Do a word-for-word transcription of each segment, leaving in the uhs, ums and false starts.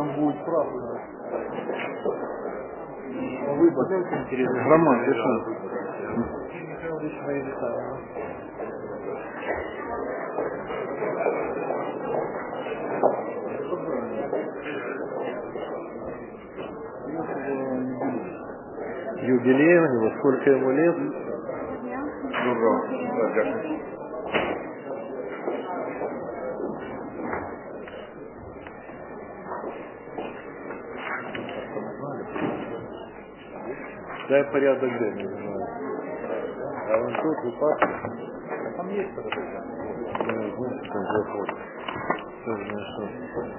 там будет правда. Выбор. Роман, решил. Юбилей, во сколько ему лет? Доброго. Дякую. Дай порядок где, не знаю. А вон тут и папа. А там есть порядок? Я не знаю, что там заходит. Тоже не что.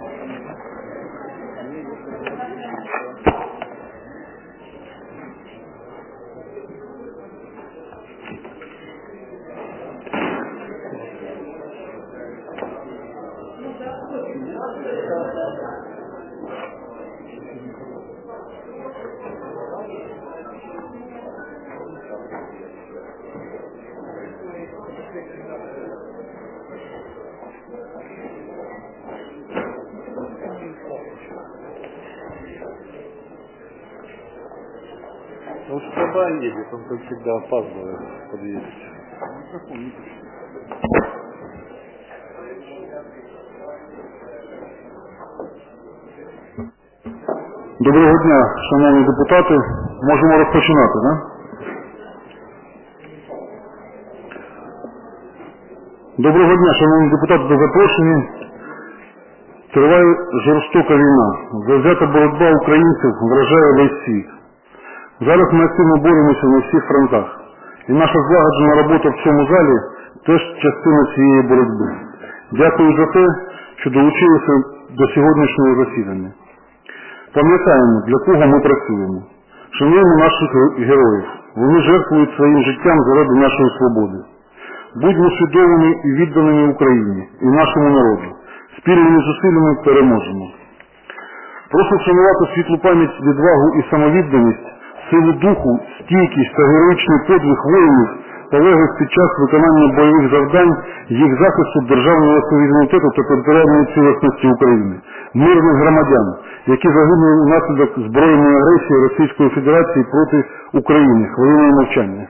Ну, что едет, он как всегда опаздывает подъедет. Доброго дня, шановні депутати. Можемо розпочинати, так? Да? Доброго дня, шановні депутати, до запрошення. Триває жорстока війна. Завзята боротьба українців вражає весь світ. Зараз ми активно боремося на всіх фронтах. І наша злагоджена робота в цьому залі теж частина цієї боротьби. Дякую за те, що долучилися до сьогоднішнього засідання. Пам'ятаємо, для кого ми працюємо. Шануємо наших героїв. Вони жертвують своїм життям заради нашої свободи. Будьмо свідомими і відданими Україні і нашому народу. Спільними зусиллями переможемо. Прошу вшанувати світлу пам'ять, відвагу і самовідданість, силу духу, стійкість та героїчний подвиг воїнів, полеглих під час виконання бойових завдань, їх захисту державного суверенітету та територіальної цілісності України, мирних громадян, які загинули внаслідок збройної агресії Російської Федерації проти України, хвилиною мовчання.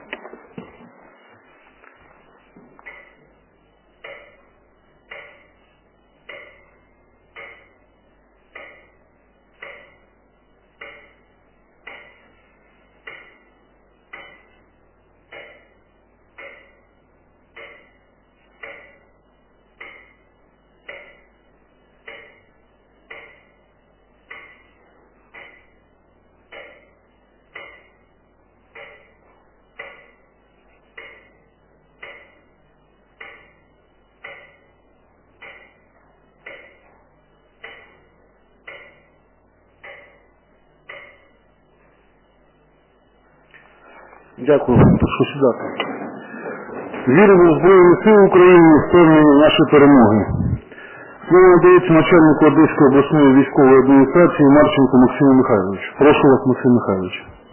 Дякую. Прошу сідати. Віримо в Збройні Сили України і впевнені в наші перемоги. Слово надається начальнику Одеської обласної військової адміністрації Марченку Максиму Михайловичу. Прошу вас, Максим Михайлович.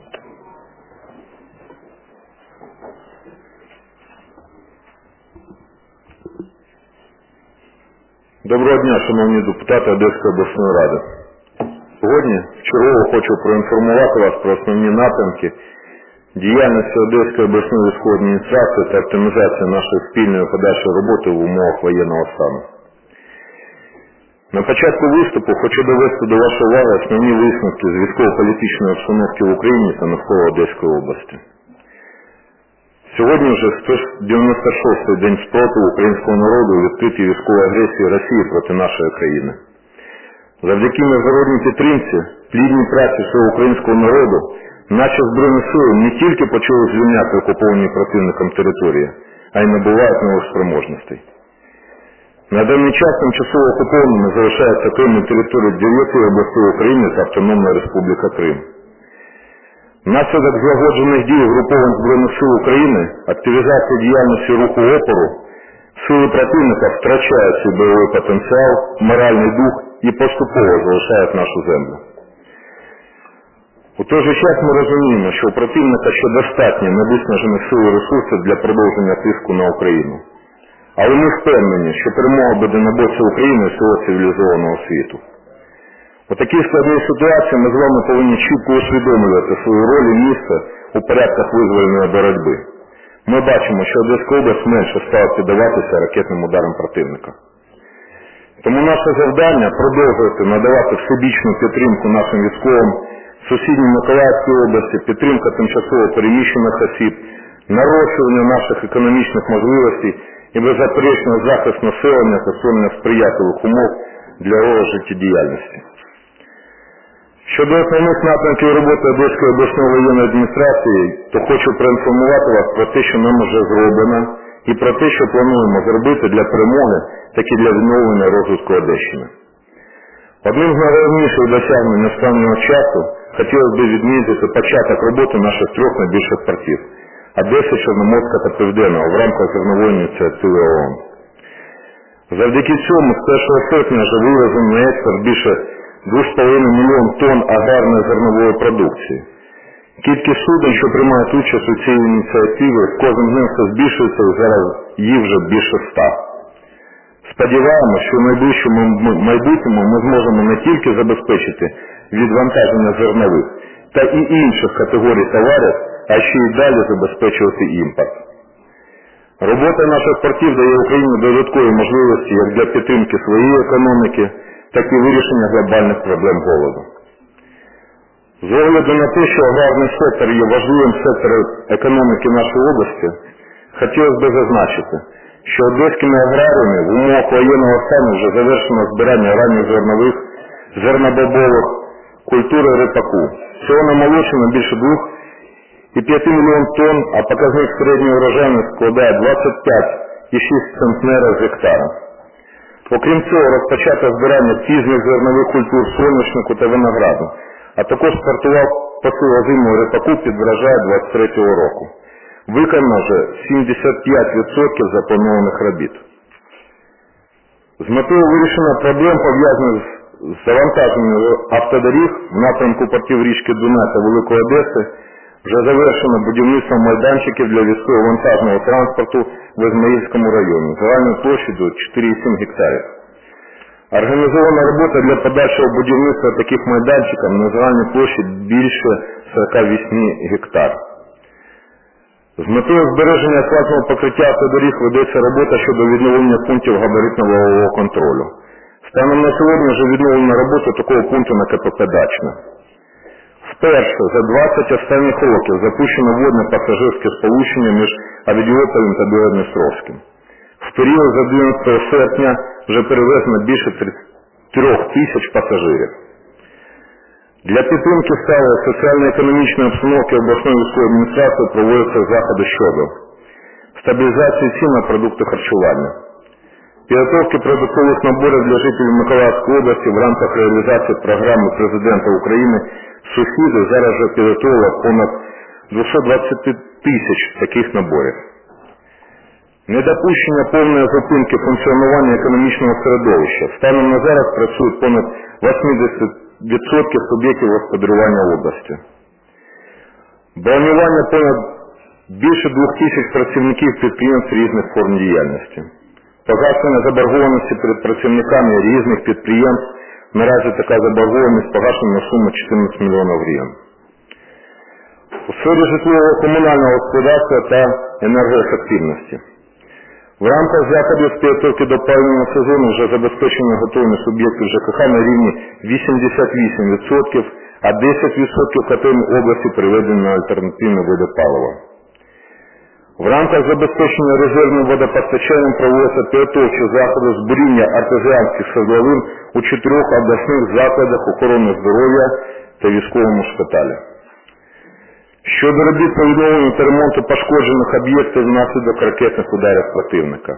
Доброго дня, шановні депутати Одеської обласної ради. Сьогодні вчергово хочу проінформувати вас про основні напрямки діяльності Одеської обласної військової адміністрації та оптимізації нашої спільної подальшої роботи в умовах воєнного стану. На початку виступу хочу довести до вашої уваги основні висновки з військово-політичної обстановки в Україні та навколо Одеської області. Сьогодні вже сто дев'яносто шостий день спротиву українського народу у відкритій військової агресії Росії проти нашої країни. Завдяки міжнародній підтримці, плідній праці всього українського народу, наші Збройні Сили не тільки почали звільняти окуповані противником території, а й набувають нових спроможностей. На даний час тимчасово окупованими залишаються окремі території дев'яти областей України та Автономна Республіка Крим. Внаслідок злагоджених дій угруповань Збройних Сил України, активізація діяльності руху опору, сили противника втрачають свій бойовий потенціал, моральний дух і поступово залишають нашу землю. У той же час ми розуміємо, що у противника ще достатньо невиснажених сил і ресурсів для продовження тиску на Україну. Але ми впевнені, що перемога буде на боці України і всього цивілізованого світу. У такій складній ситуації ми з вами повинні чітко усвідомлювати свою роль і місце у порядках визвольної боротьби. Ми бачимо, що Одеська область менше стала піддаватися ракетним ударам противника. Тому наше завдання – продовжувати надавати всебічну підтримку нашим військовим, сусідній Миколаївській області, підтримка тимчасово переміщених осіб, нарощування наших економічних можливостей і беззаперечний захист населення та створення сприятливих умов для його життєдіяльності. Щодо основних напрямків роботи Одеської обласної воєнної адміністрації, то хочу проінформувати вас про те, що нам вже зроблено, і про те, що плануємо зробити для перемоги, так і для відновлення розвитку Одещини. Одним з найголовніших досягнень останнього часу хотілося б відмітити початок роботи наших трьох найбільших портів – Одеси, Чорноморська та Південного в рамках зернової ініціативи ООН. Завдяки цьому з першого серпня вже вивезено на експорт більше два з половиною мільйон тонн аграрної зернової продукції. Кількість суден, що приймають участь у цій ініціативі, з кожним днем все збільшується і зараз їх вже більше ста. Сподіваємося, що в найближчому майбутньому ми зможемо не тільки забезпечити відвантаження зернових та і інших категорій товарів, а ще й далі забезпечувати імпорт. Робота наших портів дає Україні додаткові можливості як для підтримки своєї економіки, так і вирішення глобальних проблем голоду. З огляду на те, що аграрний сектор є важливим сектором економіки нашої області, хотілося б зазначити, що одеськими аграріями в умовах воєнного стану вже завершено збирання ранніх зернових, зернобобових, культури ріпаку. Всього намолочено більше двох і п'яти мільйонів тонн, а показник середньої врожайності складає двадцять п'ять і шість центнера з гектара. Окрім цього, розпочато збирання пізніх зернових культур соняшнику та винограду, а також стартував посил озимого ріпаку під врожай двадцять третього року. Виконано вже сімдесят п'ять відсотків запланованих робіт. З метою вирішення проблем, пов'язаних з завантаженням автодоріг в напрямку портів річки Дунай та Великої Одеси, вже завершено будівництво майданчиків для військово-вантажного транспорту в Ізмаїльському районі, загальною площею чотири цілих сім гектарів. Організована робота для подальшого будівництва таких майданчиків на загальній площі більше сорок вісім гектар. З метою збереження асфальтного покриття автодоріг ведеться робота щодо відновлення пунктів габаритно-вагового контролю. Станом на сьогодні вже відновлена робота такого пункту на КПП «Дачне». Вперше за двадцять останніх років запущено водне пасажирське сполучення між Авдіополем та Білгород-Дністровським. В період з одинадцятого серпня вже перевезено більше трьох тисяч пасажирів. Для підтримки сталої соціально-економічної обстановки обласної військової адміністрації проводяться заходи щодо стабілізації цін на продукти харчування, підготовки продуктових наборів для жителів Миколаївської області в рамках реалізації програми Президента України «Сусіди» зараз вже підготовило понад двісті двадцять тисяч таких наборів. Недопущення повної зупинки функціонування економічного середовища. Станом на зараз працюють понад вісімдесят відсотків суб'єктів господарювання області. Бронювання понад більше двох тисяч працівників підприємств різних форм діяльності. Погашення заборгованості перед працівниками різних підприємств. Наразі така заборгованість погашена на суму чотирнадцять мільйонів гривень. У сфері житлового комунального господарства та енергоефективності. В рамках заходів з підготовки до опалювального сезону вже забезпечено готовність суб'єктів ЖКХ на рівні вісімдесят вісім відсотків, а десять відсотків котелень області переведені на альтернативні види палива. В рамках забезпечення резервним водопостачанням проводяться підготовчі заходи з буріння артезіанських свердловин у чотирьох обласних закладах охорони здоров'я та військовому шпиталі. Щодо робіт по відновленню та ремонту пошкоджених об'єктів внаслідок ракетних ударів противника.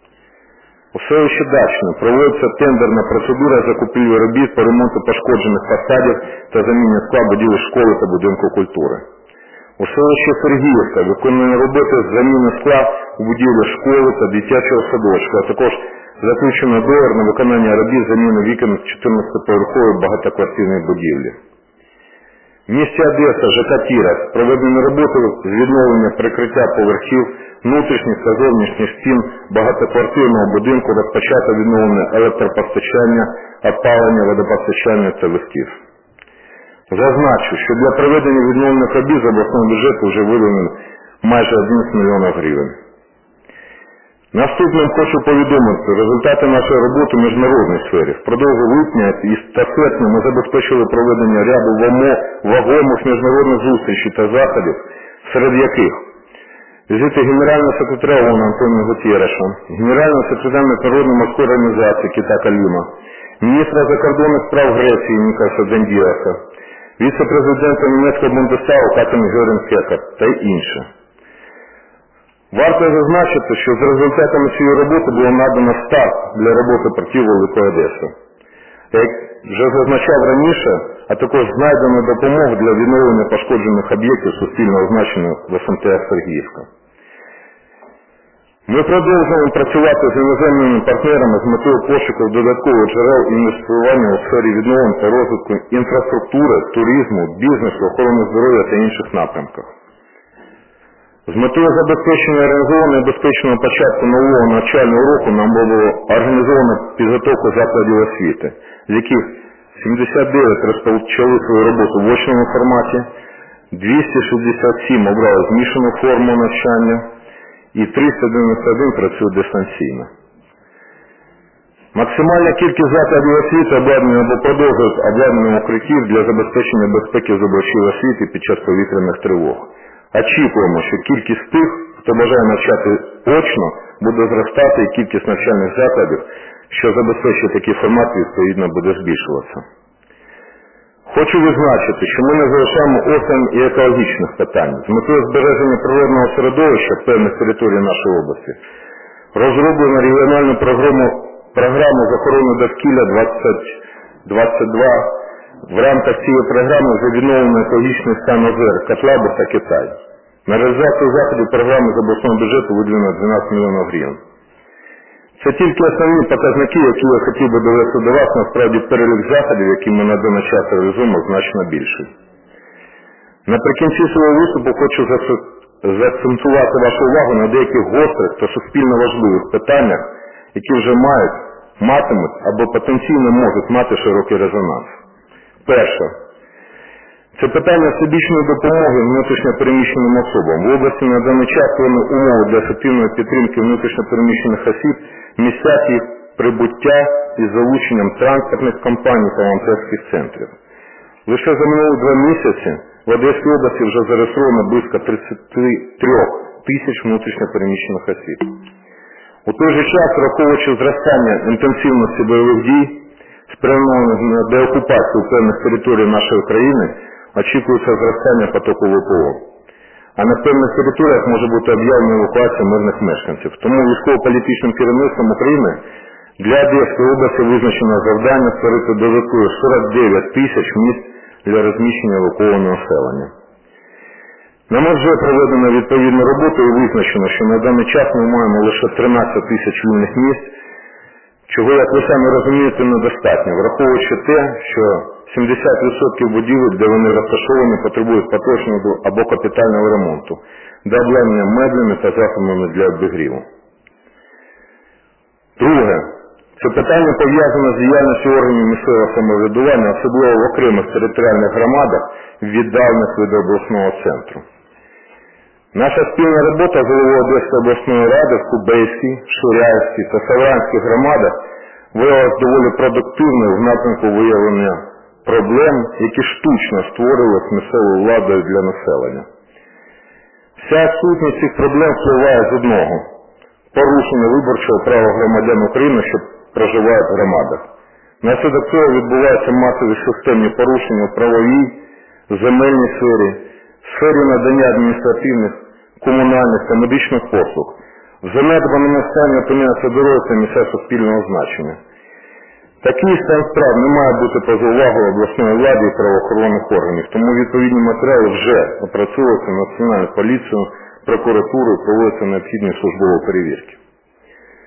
У селищі Дачне проводиться тендерна процедура закупівлі робіт по ремонту пошкоджених фасадів та заміні скла будівель школи та будинку культури. У селищі Сергіївка виконує роботи з заміни скла у будівлі школи та дитячого садочка, а також заключено договір на виконання робіт заміни вікон чотирнадцятиповерхової багатоквартирної будівлі. В місті Одеса, ЖК «Тірас» проведені роботи з відновлення прикриття поверхів, внутрішніх та зовнішніх стін багатоквартирного будинку, розпочато відновлення електропостачання, опалення, водопостачання та лифтів. Зазначу, що для проведення відновлених робіт з обласного бюджету вже виділено майже одинадцять мільйонів гривень. Наступним хочу повідомити результати нашої роботи в міжнародній сфері. Впродовж липня та серпня ми забезпечили проведення ряду вагомих міжнародних зустрічей та заходів, серед яких візити генерального секретаря ООН Антоніо Гутєреша, генерального секретаря Міжнародної морської організації Кіта Каліма, міністра закордонних справ Греції Нікоса Дендіаса, віце-президента німецького Бундестагу Катерини Гьорінг-Хекер та інші. Варто зазначити, що з результатами цієї роботи було надано старт для роботи портів Великої Одеси. Як вже зазначав раніше, а також знайдено допомогу для відновлення пошкоджених об'єктів суспільного значення в ес ем те Сергіївка. Ми продовжуємо працювати з іноземними партнерами з метою пошуку додаткових джерел інвестування у сфері відновлення та розвитку інфраструктури, туризму, бізнесу, охорони здоров'я та інших напрямках. З метою забезпечення організованого і безпечного початку нового навчального року нам було організовано підготовку закладів освіти, з яких сімдесят дев'ять розпочали свою роботу в очному форматі, двісті шістдесят сім обрали змішану форму навчання і триста дев'яносто один працюють дистанційно. Максимальна кількість закладів освіти обладнання або продовжують обладнання укриттів для забезпечення безпеки здобувачів освіти під час повітряних тривог. Очікуємо, що кількість тих, хто бажає навчати очно, буде зростати і кількість навчальних закладів, що забезпечує такий формат, відповідно буде збільшуватися. Хочу відзначити, що ми не залишаємо осторонь і екологічних питань. З метою збереження природного середовища певних територій нашої області розроблено регіональну програму, програму з охорони довкілля двадцять двадцять два. В рамках цієї програми вже відновлено екологічний стан озер Котлаби та Китай. На реалізацію заходів програми з обласного бюджету виділено дванадцять мільйонів гривень. Це тільки основні показники, які я хотів би довести до вас, насправді перелік заходів, які ми на даний час реалізуємо, значно більший. Наприкінці свого виступу хочу заакцентувати вашу увагу на деяких гострих та суспільно важливих питаннях, які вже мають, матимуть або потенційно можуть мати широкий резонанс. Перше. Це питання всебічної допомоги внутрішньо переміщеним особам. В області на даний час створені умови для ефективної підтримки внутрішньо переміщених осіб в місцях їх прибуття із залученням транспортних компаній та волонтерських центрів. Лише за минулі два місяці в Одеській області вже зареєстровано близько тридцять три тисяч внутрішньо переміщених осіб. У той же час, враховуючи зростання інтенсивності бойових дій, спрямованих на деокупацію певних територій нашої країни, очікується зростання потоку ВПО. А на певних територіях може бути об'явлена евакуація мирних мешканців. Тому військово-політичним керівництвом України для Одеської області визначено завдання створити додатково сорок дев'ять тисяч місць для розміщення евакуованого населення. Нам вже проведено відповідну роботу і визначено, що на даний час ми маємо лише тринадцять тисяч вільних місць, чого, як ви самі розумієте, недостатньо, враховуючи те, що сімдесят відсотків будівель, де вони розташовані, потребують поточного або капітального ремонту, де обладнання меблями та засобами для обігріву. Друге. Це питання пов'язане з діяльністю органів місцевого самоврядування, особливо в окремих територіальних громадах, віддалених від обласного центру. Наша спільна робота з головою Одеської обласної ради в Кубейській, Ширяївській та Савранській громадах виявилася доволі продуктивною в напрямку виявлення проблем, які штучно створювалися місцевою владою для населення. Вся сутність цих проблем впливає з одного – порушення виборчого права громадян України, що проживають в громадах. Внаслідок цього відбуваються масові системні порушення в правовій, земельній сфері, сфері надання адміністративних, комунальних та медичних послуг. В занедбаному стані опиняються дороги та місця суспільного значення. Такий стан справ не має бути поза увагою обласної влади і правоохоронних органів, тому відповідні матеріали вже опрацьовуються Національною поліцією, прокуратурою, проводяться необхідні службові перевірки.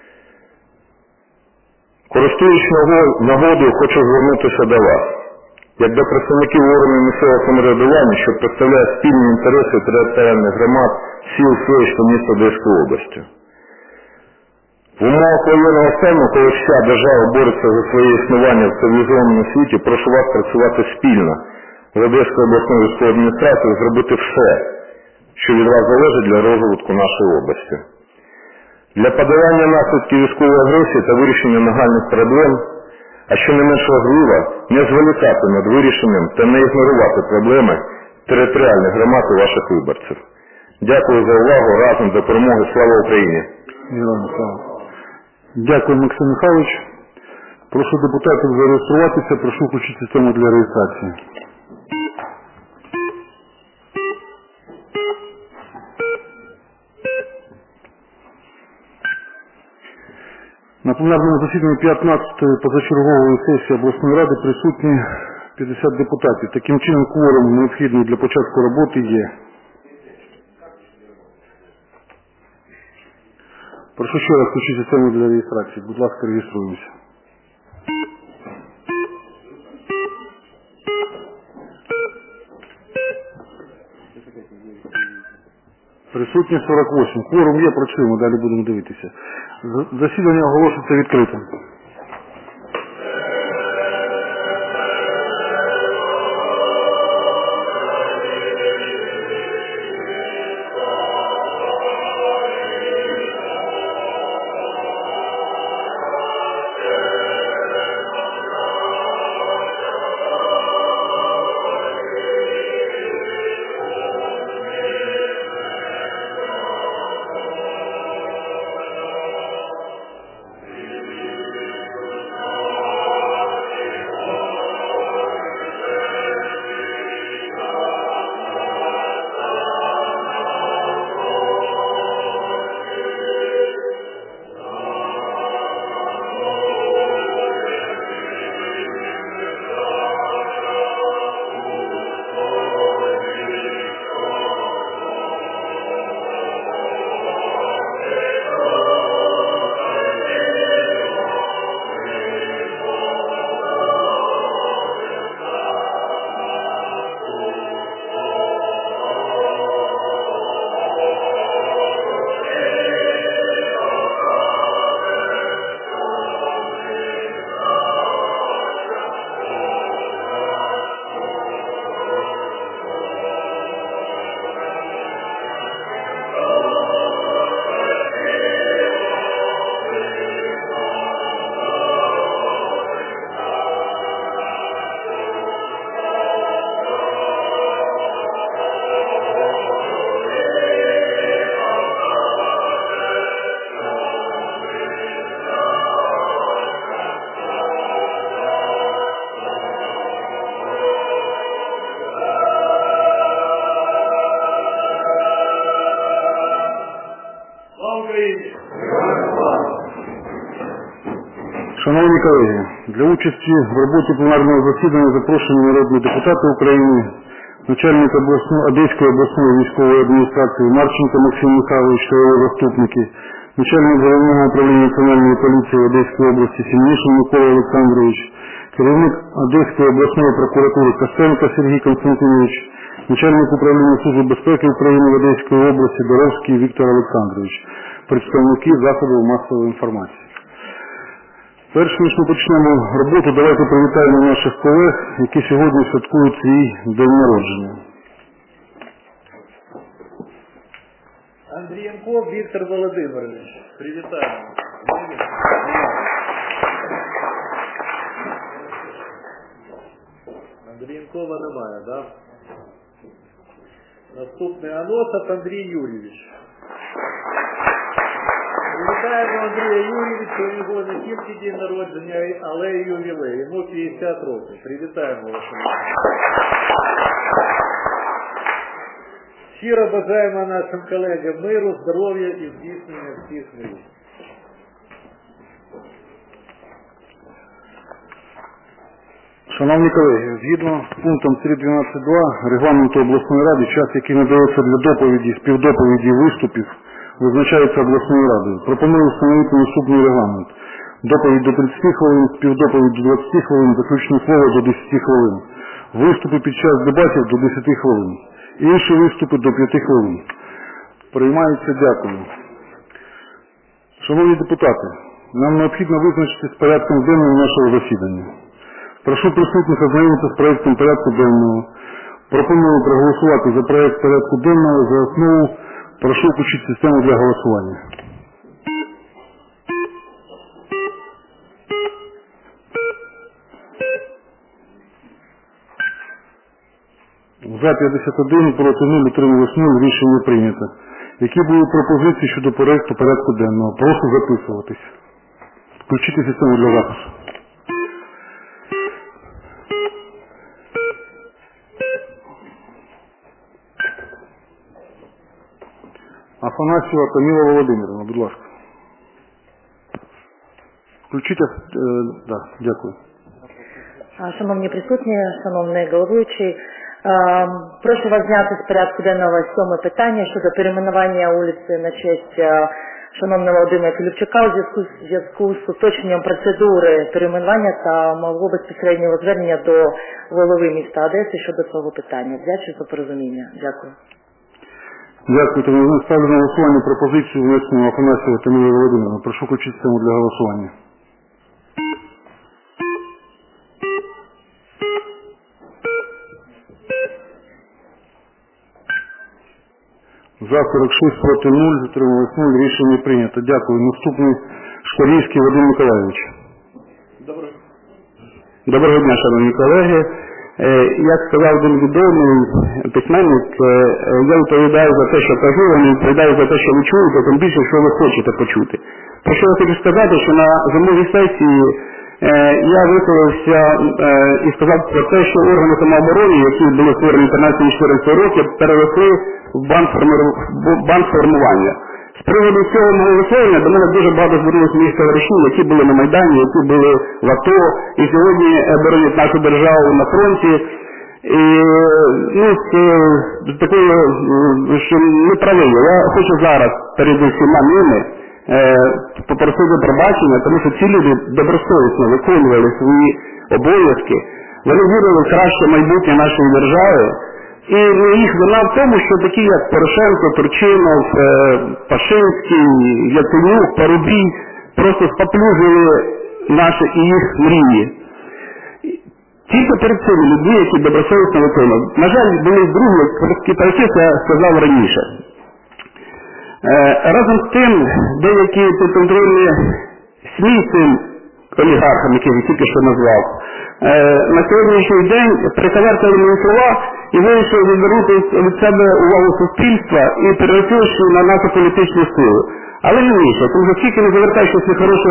Користуючись нагодою, хочу звернутися до вас. як до представників органів місцевого самоврядування, що представляє спільні інтереси територіальних громад, сіл, селищ та міст Одеської області. В умовах воєнного стану, коли вся держава бореться за своє існування в цивілізованому світі, прошу вас працювати спільно з Одеською обласною військовою адміністрацією, зробити все, що від вас залежить для розвитку нашої області. Для подолання наслідків військової агресії та вирішення нагальних проблем, а що не менш важливо, не зволікати над вирішенням та не ігнорувати проблеми територіальних громад і ваших виборців. Дякую за увагу. Разом до перемоги. Слава Україні! Героям слава! Дякую, Максим Михайлович. Прошу депутатів зареєструватися, прошу включити систему для реєстрації. На пленарному засіданні п'ятнадцятої позачергової сесії обласної ради присутні п'ятдесят депутатів. Таким чином, кворум необхідний для початку роботи є. Прошу ще раз включити систему для реєстрації. Будь ласка, реєструємося. Присутні сорок вісім. Кворум є, працюємо, далі будемо дивитися. Засідання оголошується відкритим. Шановні колеги, для участі в роботі пленарного засідання запрошені народні депутати України, начальник обласної, Одеської обласної військової адміністрації Марченко Максим Михайлович та його заступники, начальник головного управління національної поліції Одеської області Сім'їшин Микола Олександрович, керівник Одеської обласної прокуратури Костенко Сергій Константинович, начальник управління Служби безпеки України в Одеській області Доровський Віктор Олександрович, представники засобів масової інформації. Перш ніж ми почнемо роботу, давайте привітаємо наших колег, які сьогодні святкують свій день народження. Андрієнко Віктор Володимирович. Привітаємо. Андрієнкова немає, так? Да? Наступний Аносов Андрій Юрійович. Привітаємо Андрія Юрійовича, у його не тільки день народження, але й ювілей. Йому п'ятдесят років. Привітаємо вас. Щиро бажаємо нашим колегам миру, здоров'я і здійснення всіх мрій. Шановні колеги, згідно з пунктом три дванадцять два Регламенту обласної ради, час, який надається для доповіді, співдоповіді і виступів, визначається обласною радою. Пропоную встановити наступний регламент. Доповідь до тридцяти хвилин, співдоповідь до двадцяти хвилин, заключне слово до десяти хвилин. Виступи під час дебатів до десяти хвилин. Інші виступи до п'яти хвилин. Приймається, дякую. Шановні депутати, нам необхідно визначити з порядком денним нашого засідання. Прошу присутніх ознайомитися з проєктом порядку денного. Пропоную проголосувати за проєкт порядку денного за основу. Прошу включити систему для голосування. За п'ятдесят один, проти нуль, утрималось нуль, рішення прийнято. Які були пропозиції щодо проєкту порядку денного? Прошу записуватись. Включити систему для запису. Афанасьєва Таміла Володимирівна, будь ласка. Включіть, е, да, дякую. Шановні присутні, шановний головуючий, прошу вас зняти з порядку денного сьоме питання щодо перейменування вулиці на честь шановного Володимира Філіпчука у зв'язку з зв'язку з уточненням процедури перейменування та мого безпосереднього звернення до голови міста Одеси щодо цього питання. Дякую за порозуміння. Дякую. Дякую. Тому ставлю на голосування пропозицію внесеного Афанасьєва Таміли Володимирівни. Прошу включити систему для голосування. За сорок шість, проти нуль, затрималось нуль, рішення прийнято. Дякую. Наступний Шкарівський Вадим Миколайович. Доброго. Доброго дня, шановні колеги. Як сказав один відомий письменник, я відповідаю за те, що кажу, а не відповідаю за те, що ви чуєте, тим більше, що ви хочете почути. Про що я хочу сказати, що на зимовій сесії я висловився і сказав про те, що органи самооборони, які були створені тринадцять-чотирнадцять років, переросли в банк формування. З приводу цього мого висловлення до мене дуже багато звернулося моїх товаришів, які були на Майдані, які були в АТО, і сьогодні боронять нашу державу на фронті. І, ну, з такою, що неправильно. Я хочу зараз перед усіма ними е, попросити пробачення, тому що ці люди добросовісно виконували свої обов'язки. Вони вірили в краще майбутнє нашої держави. І їх вина в тому, що такі як Порошенко, Турчинов, Пашинський, Яценюк, Парубій просто споплюжили наші і їх мрії. Тільки перед цими людьми, які добросовісно виконували. На жаль, були другі, про які я сказав раніше. Разом з тим, деякі підконтрольні СМІ цим олігархам, яких я тільки що назвав, на сьогоднішній день приховертали мої слова і вирішили відвернути від себе увагу суспільства і перераховуючи на нашу політичну силу. Але не вийшло, тому що скільки не завертаєш щось нехороше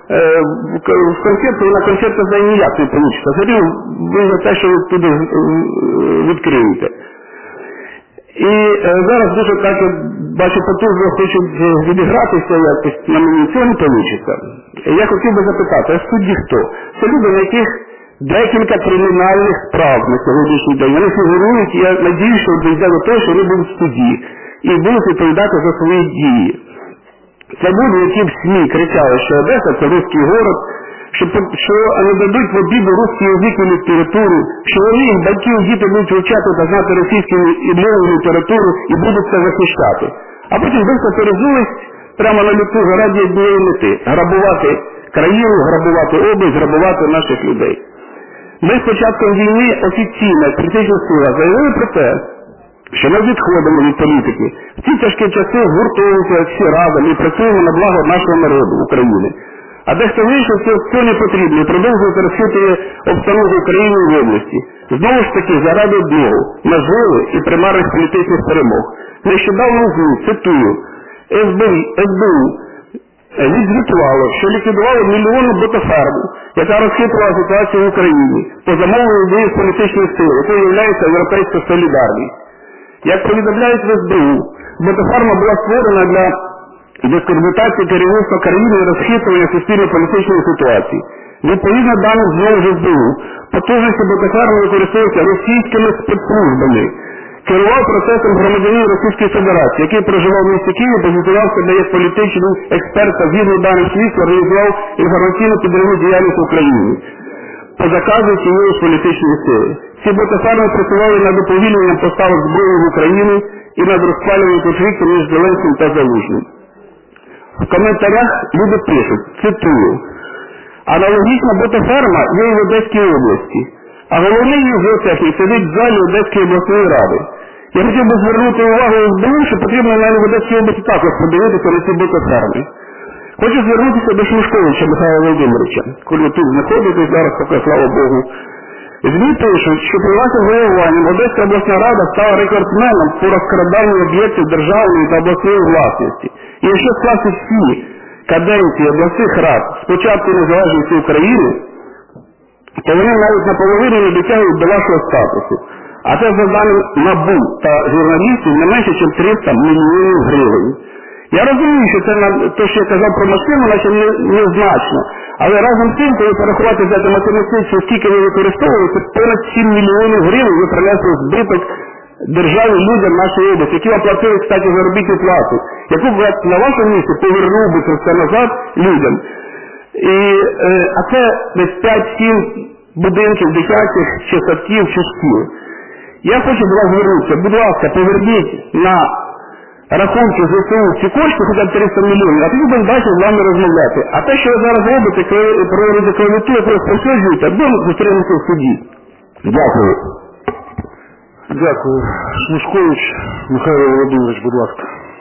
в концерт, то на концерт з неї ніяк не вийде. Взагалі, ви за те, що ви туди відкриєте. І зараз дуже так, я бачу, потужно хочуть відігратися якось, на мені цього не вийде. Я хотів би запитати, а судді хто? Це люди, на яких декілька кримінальних справ на сьогоднішній день. Вони фігурують, і я надію, що дійде до того, що вони будуть в суді і будуть відповідати за свої дії. Це люди, які в СМІ кричали, що Одеса – це русський город, що, що не дадуть в обіду русський язик і літературу, що вони, їх батьків, діти будуть вивчати та знати російську мову і літературу і будуть це захищати. А потім быстро перезулись прямо на літу заради однієї мети – грабувати країну, грабувати область, грабувати наших людей. Ми з початком війни офіційно, політична сила, заявили про те, що ми відходимо від політики. В ці тяжкі часи згуртовуємося всі разом і працюємо на благо нашого народу, України. А дехто вийшов, це все не потрібно і продовжує розхитує обстановку України в області. Знову ж таки, заради одного, наживи і примарних політичних перемог. Нещодавно ЗМІ, цитую, СБУ відзвітувало, що ліквідувало мільйонну ботоферму, яка розхитувала ситуацію в Україні, по замовленню однієї з політичних сил, якою є Європейська солідарність. Як повідомляють в СБУ, ботоферма була створена для дискредитації керівництва країни і розхитування суспільно-політичної ситуації. Відповідно даних знову ж СБУ, потужності ботоферми використовуються російськими спецслужбами. Керував процесом громадянин Російської Федерації, який проживав в місті Києві, позиціонував себе як політичний експерт та згідно даних слідств організував інформаційну підривну діяльність в Україні. по заказу цієї політичної сили. Ці ботоферми працювали над уповільненням поставок зброї в Україну і над розпалюванням конфлікту між Зеленським та Залужним. В коментарях люди пишуть, цитую, аналогічна ботоферма є і в Одеській області, а головний її зоотехнік сидить в залі Одеської обласної ради. Я хотів би звернути увагу СБУ, що потрібно навіть в Одеській області також подивитися на ці ботоферми. Хочу звернутися до Шмушковича Михайла Володимировича, коли ви тут знаходитесь зараз, поки, слава Богу. ЗМІ пишуть, що при вашим головуванням Одеська обласна рада стала рекордсменом по розкраданню об'єктів державної та обласної власності. І якщо скласти всі каденції обласних рад з початку незалежності України, то вони навіть наполовину не дотягують до вашого статусу. А це за даним НАБУ та журналістів не менше, ніж триста мільйонів гривень. Я розумію, що це те, що я казав про машину, наче незначно. Але разом з тим, коли порахувати за математично, скільки ви використовуєте, понад сім мільйонів гривень ви принесли збиток державі, людям нашої області, які оплатили, кстати, заробітну плату, яку б на вашому місці повернув би це назад людям. І, е, а це десь п'ять-сім будинків дитячих, чи садків, чи шкіл. Я хочу до вас звернутися, будь ласка, поверніть на рахунки ЗСУ ці кошти, хоча б триста мільйонів, а тоді будемо далі з вами розмовляти. А те, що ви зараз робите, проводите клавіту, яку розповсюджуєте, будемо зустрінемося в суді. Дякую. Дякую. Шмушкович Михайло Володимирович, будь ласка.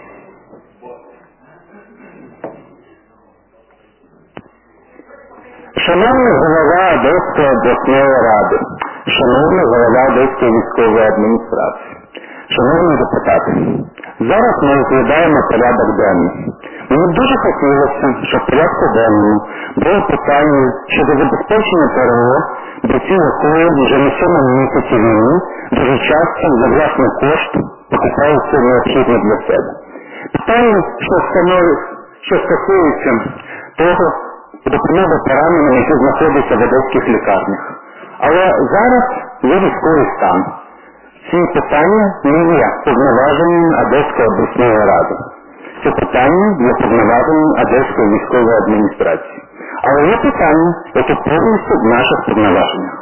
Шановний голова Одеської обласної ради, шановний голова Одеської військової адміністрації, шановні депутати, зараз ми розглядаємо порядок денний. Мені дуже хотілося, щоб в порядку денному було питання щодо забезпечення ПРО, бійців якої вже на сьомому місяці війни дуже часто за власний кошт покупають все необхідне для себе. Питання, що, що стосується того, допомоги пораненим, які знаходяться в одеських лікарнях. Але зараз є військовий стан. Ці питання не є повноваженням Одеської обласної ради. Це питання є повноваженням Одеської військової адміністрації. Але є питання, які повністю в наших повноваженнях.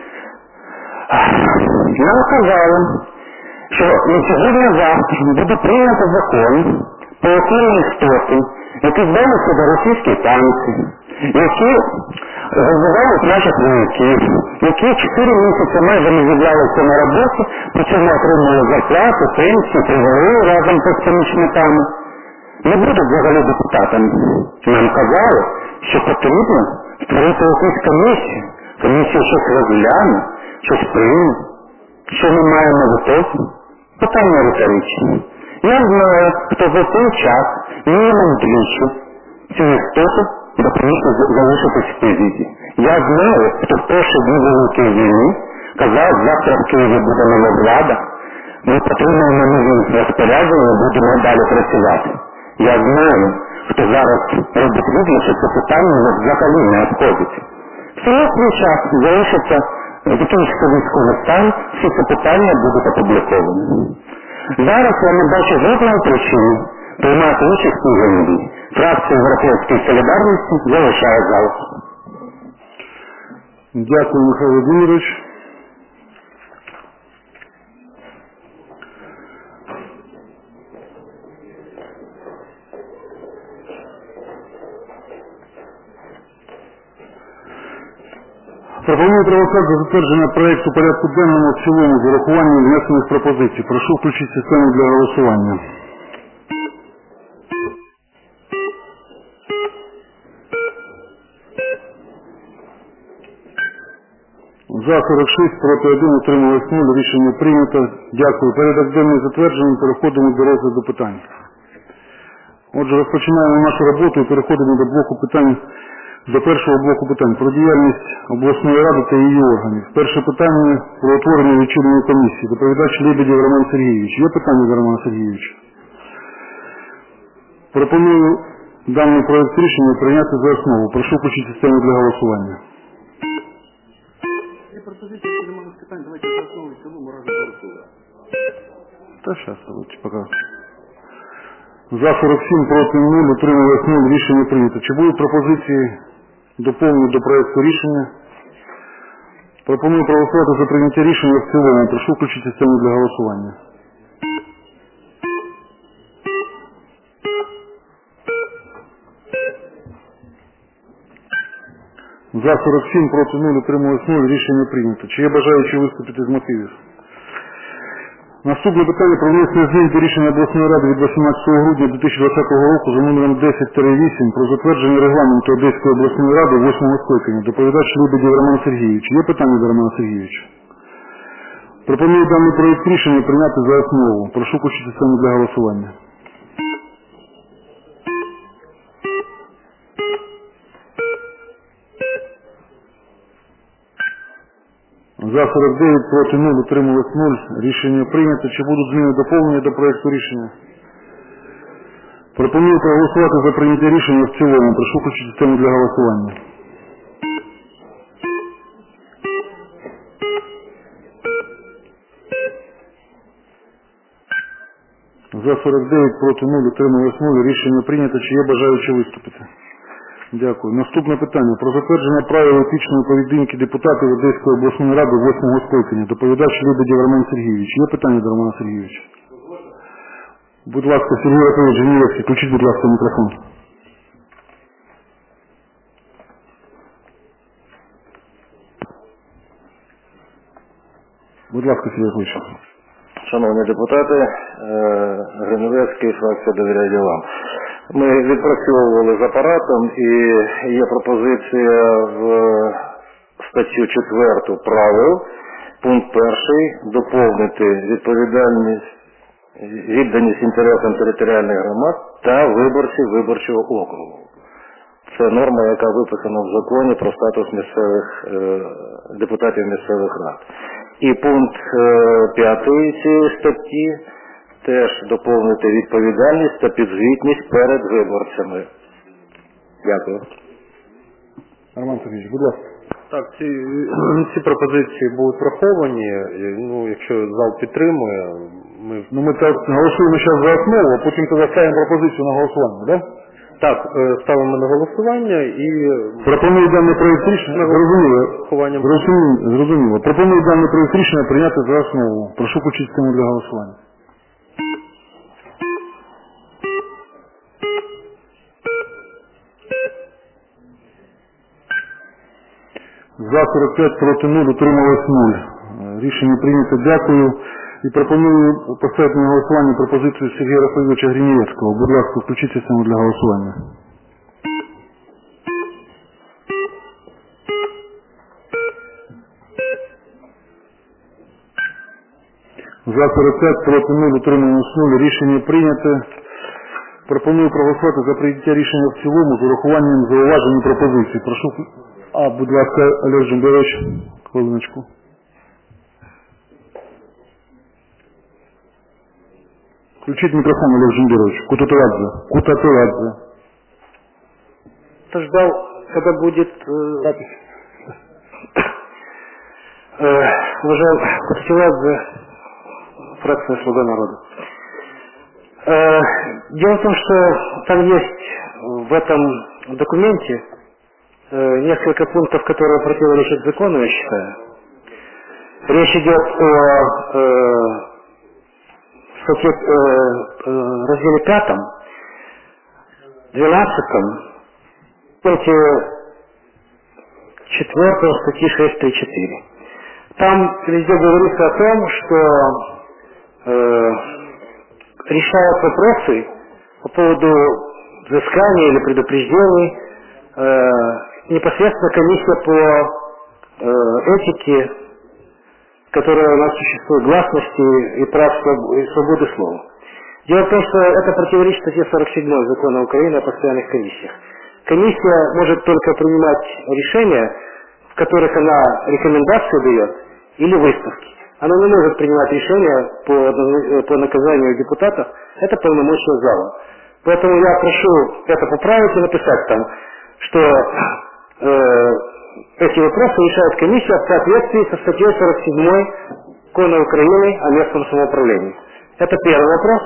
Нам казали, що на сьогодні-завтра буде прийнято закон по окремій істоті, які здалися до російські танки, які розвивають наших вояків, які чотири місяці майже не з'являлися на роботі, причому отримали зарплату, пенсію, привели разом з помічниками. Не будуть взагалі депутатами. Нам казали, що потрібно створити якусь комісію. Комісія щось розгляне, щось прийме. Що ми маємо в ітогі? Питання риторичне. Я знаю, хто за цей час мінімум двічі цю істоту допоміг залишитись в позиції. Я знаю, хто в перші дні Великої війни казав, завтра в Києві буде нова влада, ми потримаємо нові розпорядження і будемо далі працювати. Я знаю, хто зараз робить вигляд, що це питання взагалі не обходиться. Всього свій час залишиться закінчиться військовий стан, всі ці питання будуть опубліковані. Зараз я не бачу жодної причини приймати участь у війні. Фракція Європейської солідарності залишає зал. Дякую, Михайло Володимирович. Пропоную проголосувати за затвердження проєкту порядку денного в цілому з урахуванням внесених пропозицій. Прошу включити систему для голосування. За сорок шість, проти один, утрималось нуль. Рішення прийнято. Дякую. Порядок денний затверджений. Переходимо до розгляду питань. Отже, розпочинаємо нашу роботу і переходимо до блоку питань. До першого блоку питань про діяльність обласної ради та її органів. Перше питання про утворення лічильної комісії. Доповідач Лебедєв Роман Сергійович. Є питання до Романа Сергійовича? Пропоную даний проект рішення прийняти за основу. Прошу включити систему для голосування. Є пропозиція, що немає питань, давайте за основу в цілому разом голосуємо. Та зараз, давайте пока. За сорок сім, проти нуль, утрималось нуль, рішення прийнято. Чи будуть пропозиції доповнення до проекту рішення? Пропоную проголосувати за прийняття рішення в цілому. Прошу включити систему для голосування. За сорок сім, проти нуль, утрималось нуль. Рішення прийнято. Чи є бажаючі виступити з мотивів? Наступне питання про внесення змін до рішення обласної ради від вісімнадцятого грудня дві тисячі двадцятого року за номером десять вісім про затвердження регламенту Одеської обласної ради восьмого скликання. Доповідач Лебедєв Роман Сергійович. Є питання до Романа Сергійовича? Пропоную даний проєкт рішення прийняти за основу. Прошу включити систему для голосування. За сорок дев'ять, проти нуль, утрималось нуль. Рішення прийнято. Чи будуть зміни доповнення до проєкту рішення? Пропоную проголосувати за прийняття рішення в цілому. Прошу включити систему для голосування. За сорок дев'ять, проти нуль, утрималось нуль. Рішення прийнято. Чи є бажаючі виступити? Дякую. Наступне питання. Про затвердження правил етичної поведінки депутатів Одеської обласної ради восьмого скликання. Доповідач Лебедєв Роман Сергійович. Є питання до Романа Сергійовича? Будь ласка, Сергій Рафаївич Женілевський, включіть, будь ласка, мікрофон. Будь ласка, Сергій Рафаївич. Шановні депутати, Гриневецький, фракція «Довіряє ділам». Ми відпрацьовували з апаратом і є пропозиція в статтю четверту правил, пункт перший, доповнити відповідальність, відданість інтересам територіальних громад та виборців виборчого округу. Це норма, яка виписана в законі про статус місцевих депутатів місцевих рад. І пункт п'ятий цієї статті теж доповнити відповідальність та підзвітність перед виборцями. Дякую. Роман Сергійович, будь ласка. Так, ці, ці пропозиції будуть враховані. Ну, якщо зал підтримує, ми... Ну, ми так голосуємо зараз за основу, а потім тоді ставимо пропозицію на голосування, так? Да? Так, ставимо на голосування і... Пропоную даний проєкт рішення, зрозуміло, зрозуміло, зрозуміло. Пропоную даний проєкт рішення прийняти за основу. Прошу включити систему для голосування. За сорок п'ять, проти нуль, утрималось нуль. Рішення прийнято, дякую. І пропоную поставити на голосування пропозицію Сергія Рафаївича Гриневецького. Будь ласка, включіть систему для голосування. За сорок п'ять, проти нуль, утрималось нуль. Рішення прийнято. Пропоную проголосувати за прийняття рішення в цілому з урахуванням зауважень і пропозицій. Прошу. А, будь ласка, Олег Жемберович, хвилиночку. Включить микрофон, Олег Жемберович. Кутатуладзе. Кутатуладзе. Я ждал, когда будет э, запись. Э, уважаемый Кутатуладзе, фракция «Слуга народа». Э, дело в том, что там есть в этом документе э, несколько пунктов, которые противоречат закону, я считаю. Речь идет о э, статье, э, э, разделе пятом, двенадцатом, пункте четвертого статьи шесть три четыре. Там везде говорится о том, что э, решают вопросы по поводу взыскания или предупреждений э, непосредственно комиссия по э, этике, которая у нас существует, гласности и прав и свободы слова. Дело в том, что это противоречит статье сорок семь Закона Украины о постоянных комиссиях. Комиссия может только принимать решения, в которых она рекомендации дает или выставки. Она не может принимать решения по, по наказанию депутатов. Это полномочия зала. Поэтому я прошу это поправить и написать там, что э, эти вопросы решает комиссия в соответствии со статьей сорок семь Закона Украины о местном самоуправлении. Это первый вопрос.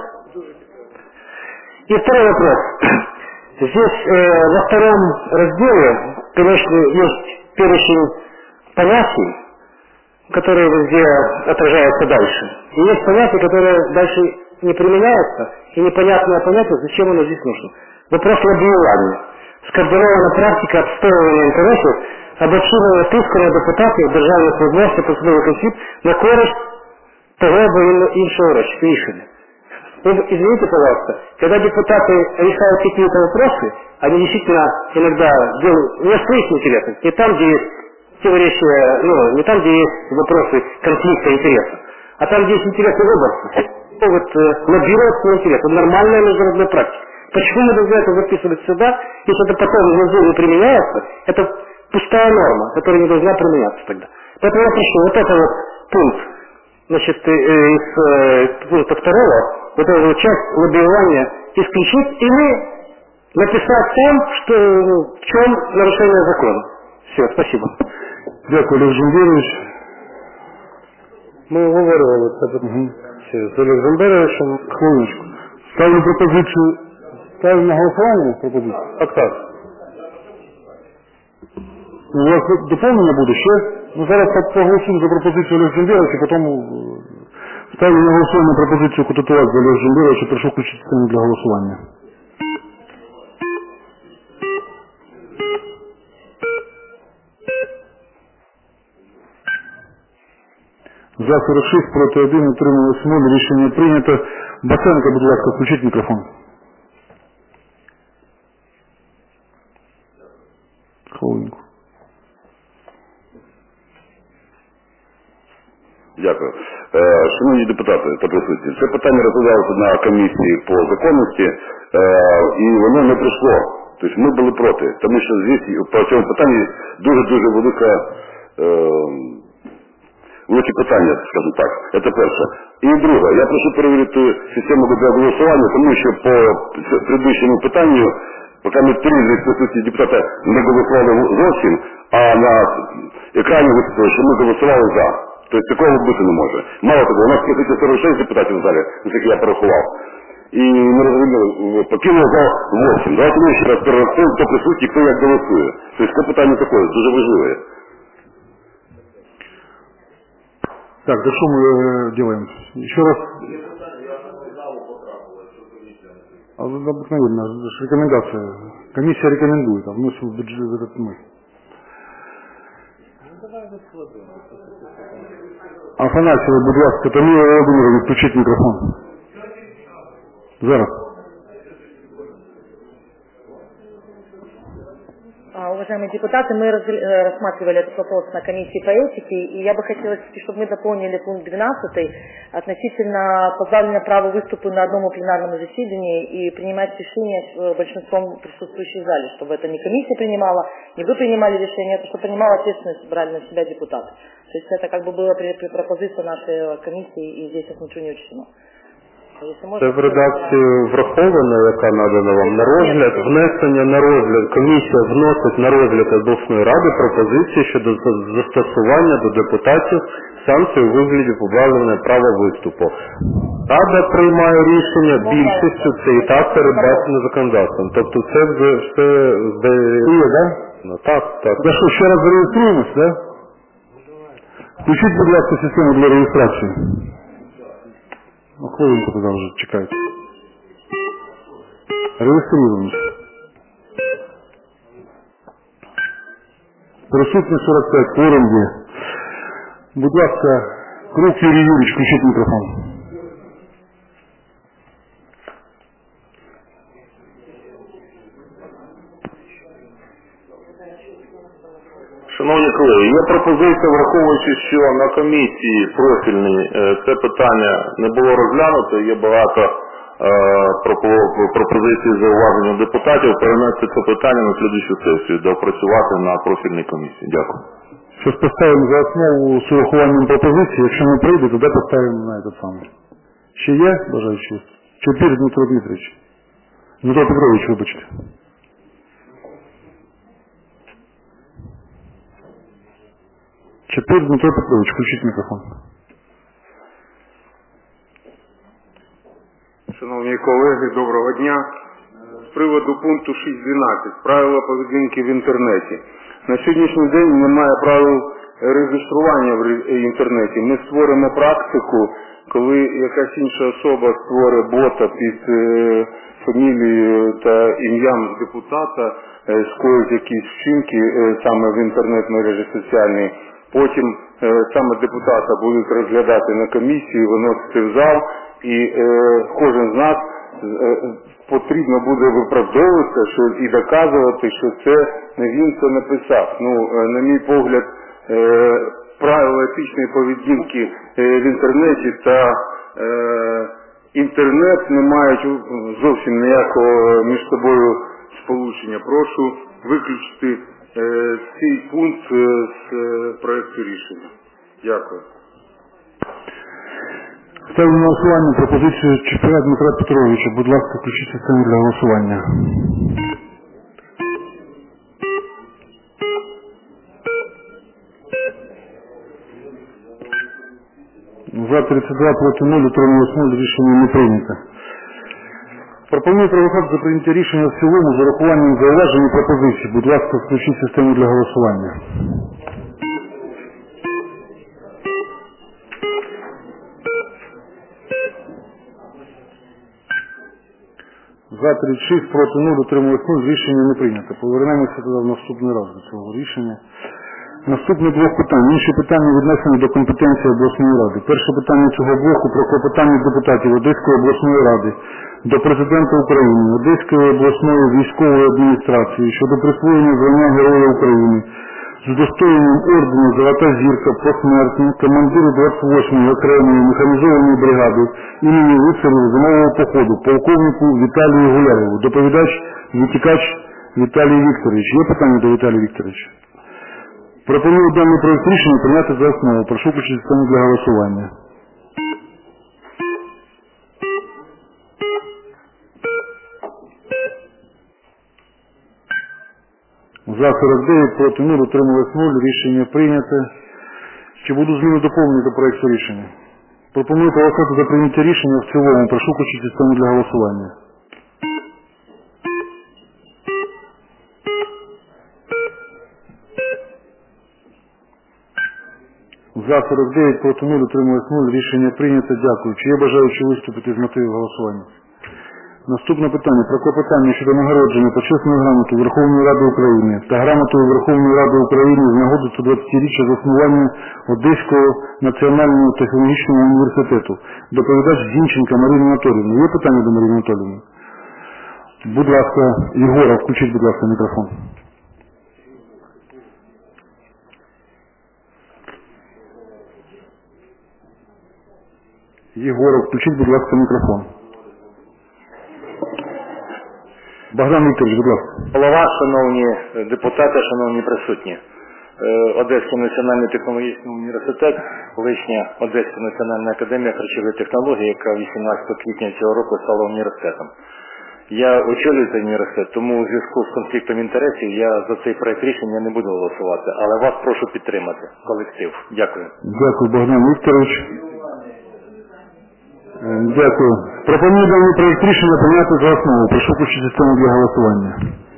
И второй вопрос. Здесь э, во втором разделе, конечно, есть перечень понятий, которые везде отражаются дальше. И есть понятие, которое дальше не применяется, и непонятное понятие, зачем оно здесь нужно. Вопрос лоббирования. Скоординована практика обстоювання інтересів, обочинення тиску на депутатів, державних відомств, посадових осіб на користь того або іншого рішення. Вы извините, пожалуйста, когда депутаты решают какие-то вопросы, они действительно иногда делают не в своих интересах, не там, где есть противоречия, ну, не там, где есть вопросы конфликта интересов, а там, где есть интересы выборцев, могут э, лоббировать свой интерес. Это нормальная международная практика. Почему мы должны это записывать сюда, если это потом внизу не применяется, это пустая норма, которая не должна применяться тогда. Поэтому я прошу, вот это вот пункт, значит, из э, пункта второго, вот эту вот часть лоббирования исключить или написать там, что в чем нарушение закона. Все, спасибо. Дякую, Олег Жембирович. Ми говорили це угу. з Олегом Жембировичем. Хвилиночку. Ставлю пропозицію. Ставлю на голосування пропозицію? Так, так. У вас доповнення буде ще? Ну, зараз поголосуємо за пропозицію Олега Жембировича, потім ставлю на голосування пропозицію Кутатула за Олега Жембировича, прошу включити систему для голосування. За сорок шість, проти один, утрималось нуль, рішення прийнято. Баценко, будь ласка, включіть мікрофон. Хвилинку. Дякую. Е, шановні депутати та присутні, це питання розглядалося на комісії по законності, е, і воно не пройшло. Тобто ми були проти, тому що здесь по цьому питанні дуже-дуже велика, е, великі питання, скажімо так. Це перше. І друге, я прошу перевірити систему для голосування, тому що по предыдущому питанню, поки ми три з присутні депутата не голосували зовсім, а на екрані висвітлило, що ми голосували за. Тобто такого бути не може. Мало того, у нас присутні сорок шість депутатів в залі, наскільки я порахував. І ми розуміли, покинули зал вісім. Давайте ми ще раз перерахуємо, хто присутній, хто як голосує. Тобто це питання таке, дуже важливе. Так, да что мы э, делаем? Еще раз. А, обыкновенно, рекомендация. Комиссия рекомендует, а вносим в бюджет в этот мы. Афанасьева, будь ласка, Тамила Володимировна, включить микрофон. Зараз. Уважаемые депутаты, мы рассматривали этот вопрос на комиссии по этике, и я бы хотела, чтобы мы дополнили пункт двенадцатый относительно позбавления права выступа на одном пленарном заседании и принимать решения большинством присутствующих в зале, чтобы это не комиссия принимала, не вы принимали решение, это чтобы принимала ответственность, брали на себя депутаты. То есть это как бы была пропозиция нашей комиссии, и здесь это ничего не учтено. Це в редакції враховано, яка надана вам на розгляд, внесення на розгляд, комісія вносить на розгляд обласної ради пропозиції щодо застосування до депутатів санкцій у вигляді позбавлення права виступу. Рада приймає рішення більшістю, це і так передбачено законодавством. Тобто це вже все здається, да? Ну так, так. Да що, ще раз зареєструємось, да? Включіть, будь ласка, систему для реєстрації. Ну, хвилинку тогда уже чекайте. Реєструємось. Присутні сорок п'ять, кворум є. Будь ласка, Круг Юрій Юрійович, включіть мікрофон. Шановні колеги, є пропозиція, враховуючи, що на комісії профільній це питання не було розглянуто, є багато е, пропозицій зауважень депутатів, перенести це питання на слідчу сесію, доопрацювати на профільній комісії. Дякую. Сейчас поставим за основу з урахуванням пропозиції, якщо не прийде, тоді поставимо на этот самий. Ще є бажаючі? Чепір Дмитро Дмитрович. Дмитро Петрович, вибачте. Чепір Дмитро Петрович, включіть мікрофон. Шановні колеги, доброго дня. З приводу пункту шість дванадцять, правила поведінки в інтернеті. На сьогоднішній день немає правил реєстрування в інтернеті. Ми створимо практику, коли якась інша особа створить бота під е, фамілією та ім'ям депутата, е, скоїть якісь вчинки е, саме в інтернет-мережі соціальній, потім е, саме депутата будуть розглядати на комісії, виносити в зал, і е, кожен з нас е, потрібно буде виправдовуватися що, і доказувати, що це не він це написав. Ну, е, на мій погляд, е, правила етичної поведінки е, в інтернеті та е, інтернет не мають зовсім ніякого між собою сполучення. Прошу виключити е, цей пункт з е, проекту рішення. Дякую. Ставлю на голосування пропозицію Чепеля Дмитра Петровича. Будь ласка, включіть систему для голосування. За тридцять два проти нуль, утрималось нуль, рішення не прийнято. Пропоную проголосувати за прийняття рішення в цілому з урахуванням зауважень і пропозицій. Будь ласка, включіть систему для голосування. За тридцять шість проти нуль, утрималось нуль, рішення не прийнято. Повернемося тоді в наступний раз до цього рішення. Наступне блок питань. Інші питання віднесені до компетенції обласної ради. Перше питання цього блоку про клопотання депутатів Одеської обласної ради до Президента України, Одеської обласної військової адміністрації щодо присвоєння звання Героя України з удостоєнням ордену «Золота зірка» посмертно командиру двадцять восьмої окремої механізованої бригади імені лицарів зимового походу полковнику Віталію Гуляєву. Доповідач Вітікач Віталій Вікторович. Є питання до Віталія Вікторовича? Пропоную даний проект рішення прийняти за основу. Прошу включити систему для голосування. За сорок дев'ять проти нуль, утрималось нуль, рішення прийнято. Чи будуть зміни доповнені до проекту рішення? Пропоную проголосувати за прийняття рішення в цілому. Прошу включити систему для голосування. За сорок дев'ять проти нуль, утрималось нуль, рішення прийнято. Дякую. Чи є бажаючі виступити з мотивів голосування? Наступне питання про клопотання щодо нагородження почесною грамотою Верховної Ради України та грамотою Верховної Ради України з нагоди сто двадцятиріччя заснування Одеського національного технологічного університету. Доповідач Зінченка Марина Анатоліївна. Є питання до Марини Анатоліївни? Будь ласка, Єгора, включіть, будь ласка, мікрофон. Єгора, включіть, будь ласка, мікрофон. Богдан Вікторович, будь ласка. Голова, шановні депутати, шановні присутні. Одеський національний технологічний університет, колишня Одеська національна академія харчової технології, яка вісімнадцятого квітня цього року стала університетом. Я очолюю цей університет, тому у зв'язку з конфліктом інтересів я за цей проект рішення не буду голосувати, але вас прошу підтримати, колектив. Дякую. Дякую, Богдан Вікторович. Дякую. Пропоную даний проект рішення прийняти за основу. Прошу включити систему для голосування.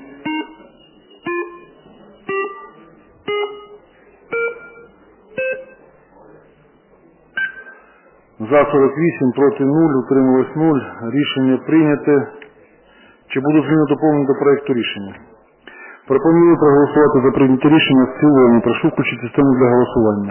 За сорок вісім, проти нуль, утрималось нуль. Рішення прийняте. Чи будуть зміни доповнені до проекту рішення? Пропоную проголосувати за прийняття рішення в цілому. Прошу включити систему для голосування.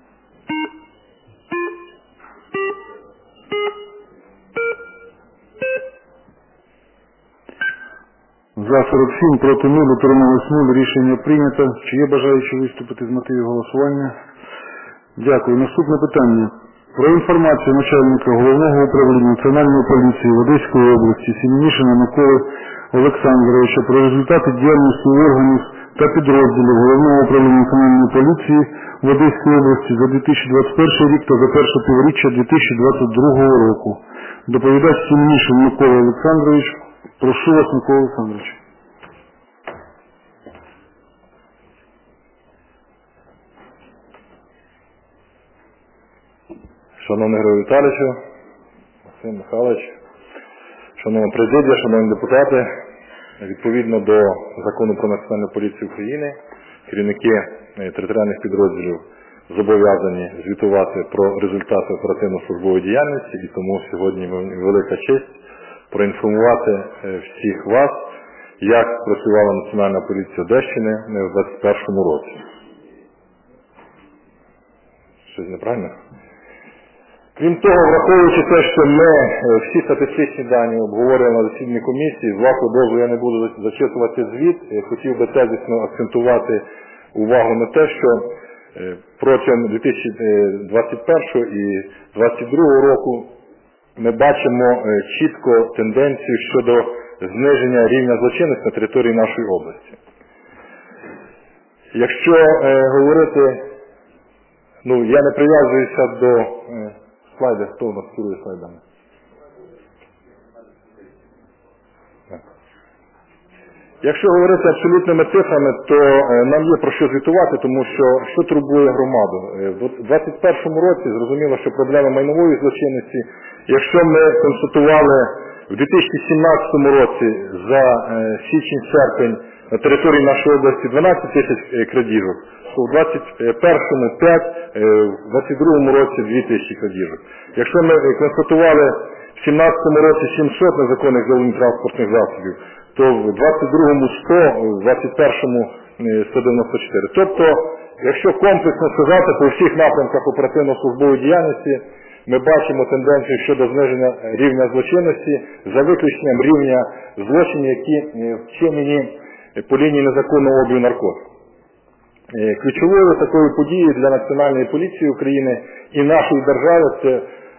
За сорок сім, проти нуль, утрималось нуль, рішення прийнято. Чи є бажаючі виступити з мотивів голосування? Дякую. Наступне питання. Про інформацію начальника Головного управління Національної поліції в Одеської області Семенишина Миколи Олександровича про результати діяльності органів та підрозділів Головного управління Національної поліції в Одеській області за дві тисячі двадцять перший рік та за перше півріччя дві тисячі двадцять другого року. Доповідач Семенишин Микола Олександрович. Прошу вас, Микола Олександрович. Шановний Григорій Віталійовичу, Василь Михайлович, шановна президія, шановні депутати, відповідно до Закону про Національну поліцію України, керівники територіальних підрозділів зобов'язані звітувати про результати оперативно-службової діяльності, і тому сьогодні велика честь проінформувати всіх вас, як працювала Національна поліція Одещини в двадцять першому році. Щось неправильно? Крім того, враховуючи те, що ми всі статистичні дані обговорювали на засіданні комісії, з вашого дозволу я не буду зачитувати звіт, хотів би тезисно акцентувати увагу на те, що протягом дві тисячі двадцять першого і двадцять другого року ми бачимо чітко тенденцію щодо зниження рівня злочинності на території нашої області. Якщо е, говорити, ну я не прив'язуюся до е, слайда, хто у нас керує слайдами? Якщо говорити абсолютними цифрами, то е, нам є про що звітувати, тому що що турбує громаду. Е, в двадцять першому році зрозуміло, що проблема майнової злочинності, якщо ми констатували в дві тисячі сімнадцятому році за е, січень-серпень на території нашої області дванадцять тисяч е, крадіжок, то в двадцять першому п'ять, е, в двадцять другому році дві тисячі крадіжок. Якщо ми е, констатували в сімнадцятому році сімсот незаконних заволодінь транспортних засобів, то в двадцять другому сто, в двадцять першому сто дев'яносто чотири. Тобто, якщо комплексно сказати по всіх напрямках оперативно-службової діяльності, ми бачимо тенденцію щодо зниження рівня злочинності за виключенням рівня злочинів, які вчинені по лінії незаконного обігу наркотиків. Ключовою такою подією для Національної поліції України і нашої держави це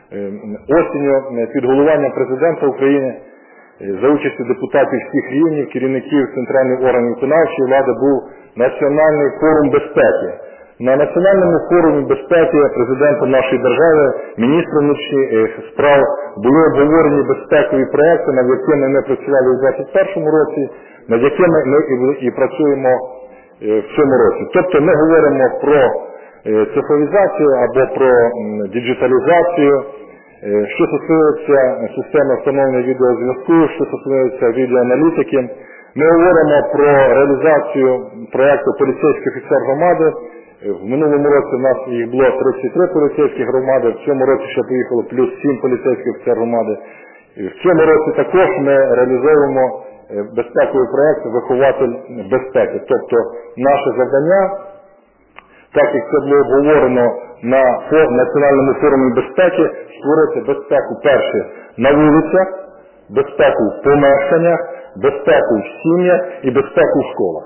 осінню під головуванням президента України за участю депутатів всіх рівнів, керівників центральних органів виконавчої влади був Національний форум безпеки. На Національному форумі безпеки президентом нашої держави, міністром внутрішніх справ були обговорені безпекові проекти, над якими ми працювали у двадцять першому році, над якими ми і працюємо в цьому році. Тобто ми говоримо про цифровізацію або про діджиталізацію, що стосується системи встановлення відеозв'язку, що стосується відеоаналітики. Ми говоримо про реалізацію проєкту «Поліцейський офіцер громади». В минулому році в нас їх було тридцять три поліцейських громади, в цьому році ще поїхало плюс сім поліцейських офіцер громади. В цьому році також ми реалізуємо безпековий проєкт «Вихователь безпеки». Тобто наше завдання, так як це було обговорено на Національному форумі безпеки, створити безпеку перше на вулицях, безпеку в помешканнях, безпеку в сім'ях і безпеку в школах.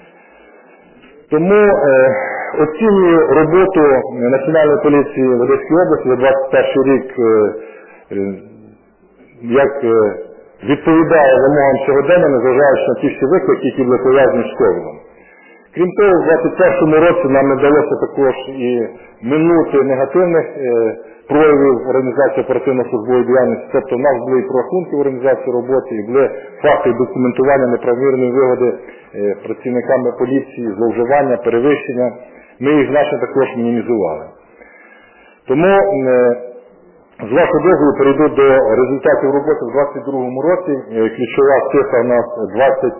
Тому е, оцінюю роботу Національної поліції в Одеській області за двадцять перший рік, е, е, як е, відповідає вимогам сьогодення, незважаючи на ті всі виклики, які були пов'язані з ковідом. Крім того, в двадцять першому році нам не вдалося також і минути негативних е, проявів організації оперативно-службової діяльності. Тобто в нас були і прорахунки в організації роботи, і були факти документування неправомірної вигоди е, працівниками поліції, зловживання, перевищення. Ми їх значно також мінімізували. Тому, е, з вашого дозволу, перейду до результатів роботи в двадцять другому році. Е, ключова цифра у нас двадцять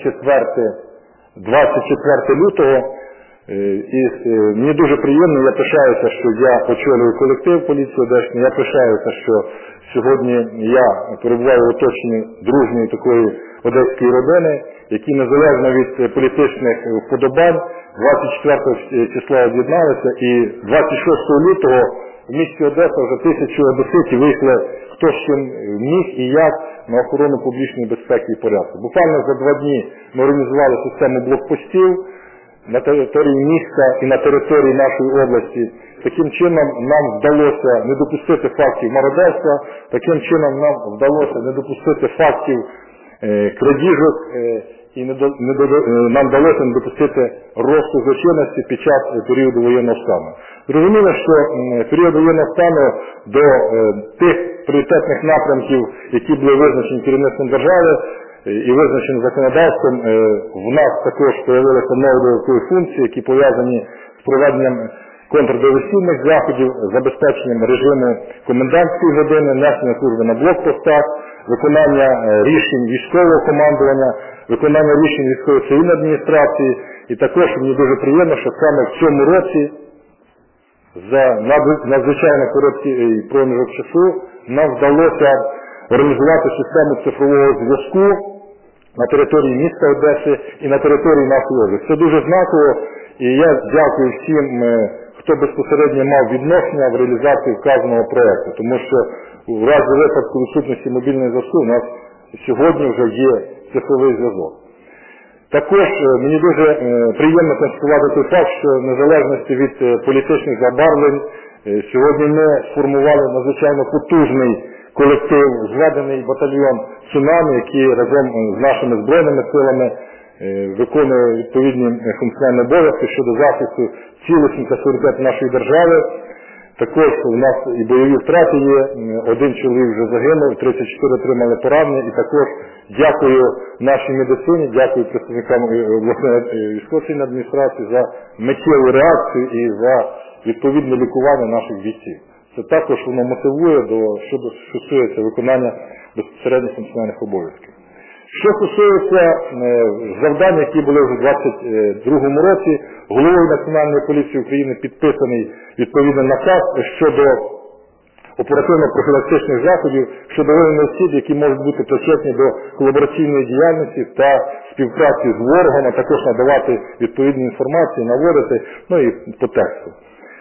четвертого лютого. І мені дуже приємно, я пишаюся, що я очолюю колектив поліції Одещини, я пишаюся, що сьогодні я перебуваю в оточенні дружньої такої одеської родини, які незалежно від політичних вподобань двадцять четвертого числа об'єдналися, і двадцять шостого лютого в місті Одеса вже тисячі одеситів вийшли хто з чим міг і як на охорону публічної безпеки і порядку. Буквально за два дні ми організували систему блокпостів на території міста і на території нашої області. Таким чином нам вдалося не допустити фактів мародерства, таким чином нам вдалося не допустити фактів е, крадіжок е, і не до, не до, е, нам вдалося не допустити росту злочинності під час е, періоду воєнного стану. Зрозуміло, що е, період воєнного стану до е, тих пріоритетних напрямків, які були визначені керівництвом держави, і визначені законодавством, в нас також з'явилися нові додаткові функції, які пов'язані з проведенням контрдиверсійних заходів, забезпеченням режиму комендантської години, несення служби на блокпостах, виконання рішень військового командування, виконання рішень військової цивільної адміністрації. І також мені дуже приємно, що саме в цьому році за надзвичайно короткий проміжок часу нам вдалося організувати систему цифрового зв'язку на території міста Одеси і на території нашої області. Це дуже знаково, і я дякую всім, хто безпосередньо мав відношення в реалізації вказаного проєкту, тому що в разі випадку відсутності мобільної зв'язку у нас сьогодні вже є цифровий зв'язок. Також мені дуже приємно констатувати той факт, що в незалежності від політичних забарвлень сьогодні ми сформували надзвичайно потужний колектив, зведений батальйон «Цунамі», який разом з нашими збройними силами виконує відповідні функціональні обов'язки щодо захисту цілісності та суверенітету нашої держави. Також у нас і бойові втрати є, один чоловік вже загинув, тридцять чотири отримали поранення, і також дякую нашій медицині, дякую представникам обласної військово-цивільної адміністрації за миттєву реакцію і за відповідне лікування наших бійців. Це також воно мотивує до, що стосується виконання безпосередньо функціональних обов'язків. Що стосується завдань, які були вже у двадцять другому році, головою Національної поліції України підписаний відповідний наказ щодо оперативно-профілактичних заходів щодо виявлення осіб, які можуть бути причетні до колабораційної діяльності та співпраці з ворогом, а також надавати відповідну інформацію, наводити, ну і по тексту.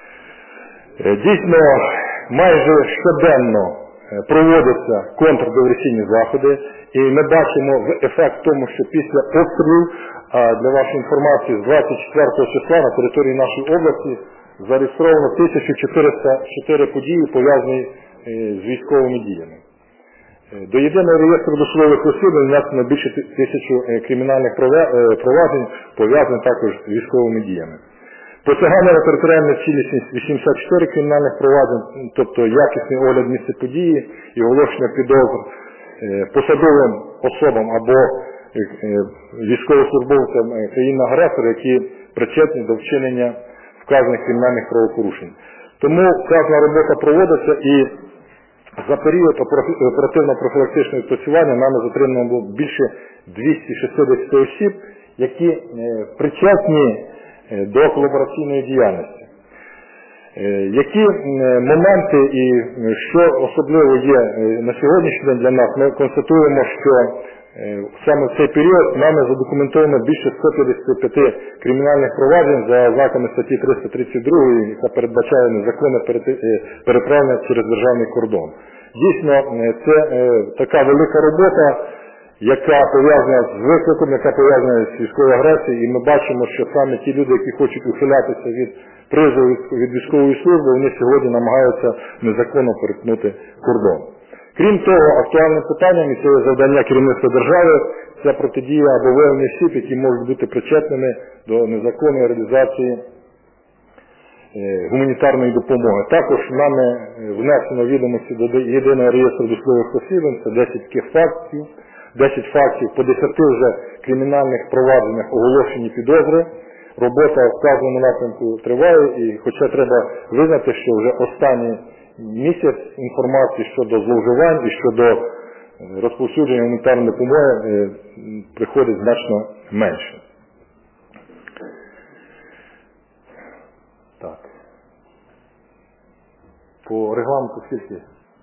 Дійсно, майже щоденно проводяться контрдиверсійні заходи, і ми бачимо ефект в тому, що після обстрілів, а для вашої інформації, з двадцять четвертого числа на території нашої області зареєстровано тисяча чотириста чотири події, пов'язані з військовими діями. До єдиного реєстру досудових розслідувань внесено більше тисячі кримінальних проваджень, пов'язаних також з військовими діями. Посягання на територіальну цілісність вісімдесят чотири кримінальних проваджень, тобто якісний огляд місця події і оголошення підозр посадовим особам або військовослужбовцям країни-агресора, які причетні до вчинення вказаних кримінальних правопорушень. Тому вказана робота проводиться, і за період оперативно-профілактичного відпрацювання нами затримано було більше двісті шістдесят осіб, які причетні до колабораційної діяльності. Які моменти і що особливо є на сьогоднішній день для нас, ми констатуємо, що саме в цей період нами задокументовано більше ста п'ятдесят п'ять кримінальних проваджень за ознаками статті триста тридцять два, яка передбачає незаконне переправлення через державний кордон. Дійсно, це така велика робота, яка пов'язана з викликом, яка пов'язана з військовою агресією, і ми бачимо, що саме ті люди, які хочуть ухилятися від призову від військової служби, вони сьогодні намагаються незаконно перетнути кордон. Крім того, актуальним питанням, і це завдання керівництва держави, це протидія або виявлення осіб, які можуть бути причетними до незаконної реалізації гуманітарної допомоги. Також нами внесено відомості до єдиного реєстру досудових розслідувань, це десять таких фактів, десять фактів, по десяти вже кримінальних провадженнях оголошені підозри. Робота в вказаному напрямку триває, і хоча треба визнати, що вже останній місяць інформації щодо зловживань і щодо розповсюдження гуманітарної допомоги приходить значно менше. Так. По регламенту скільки?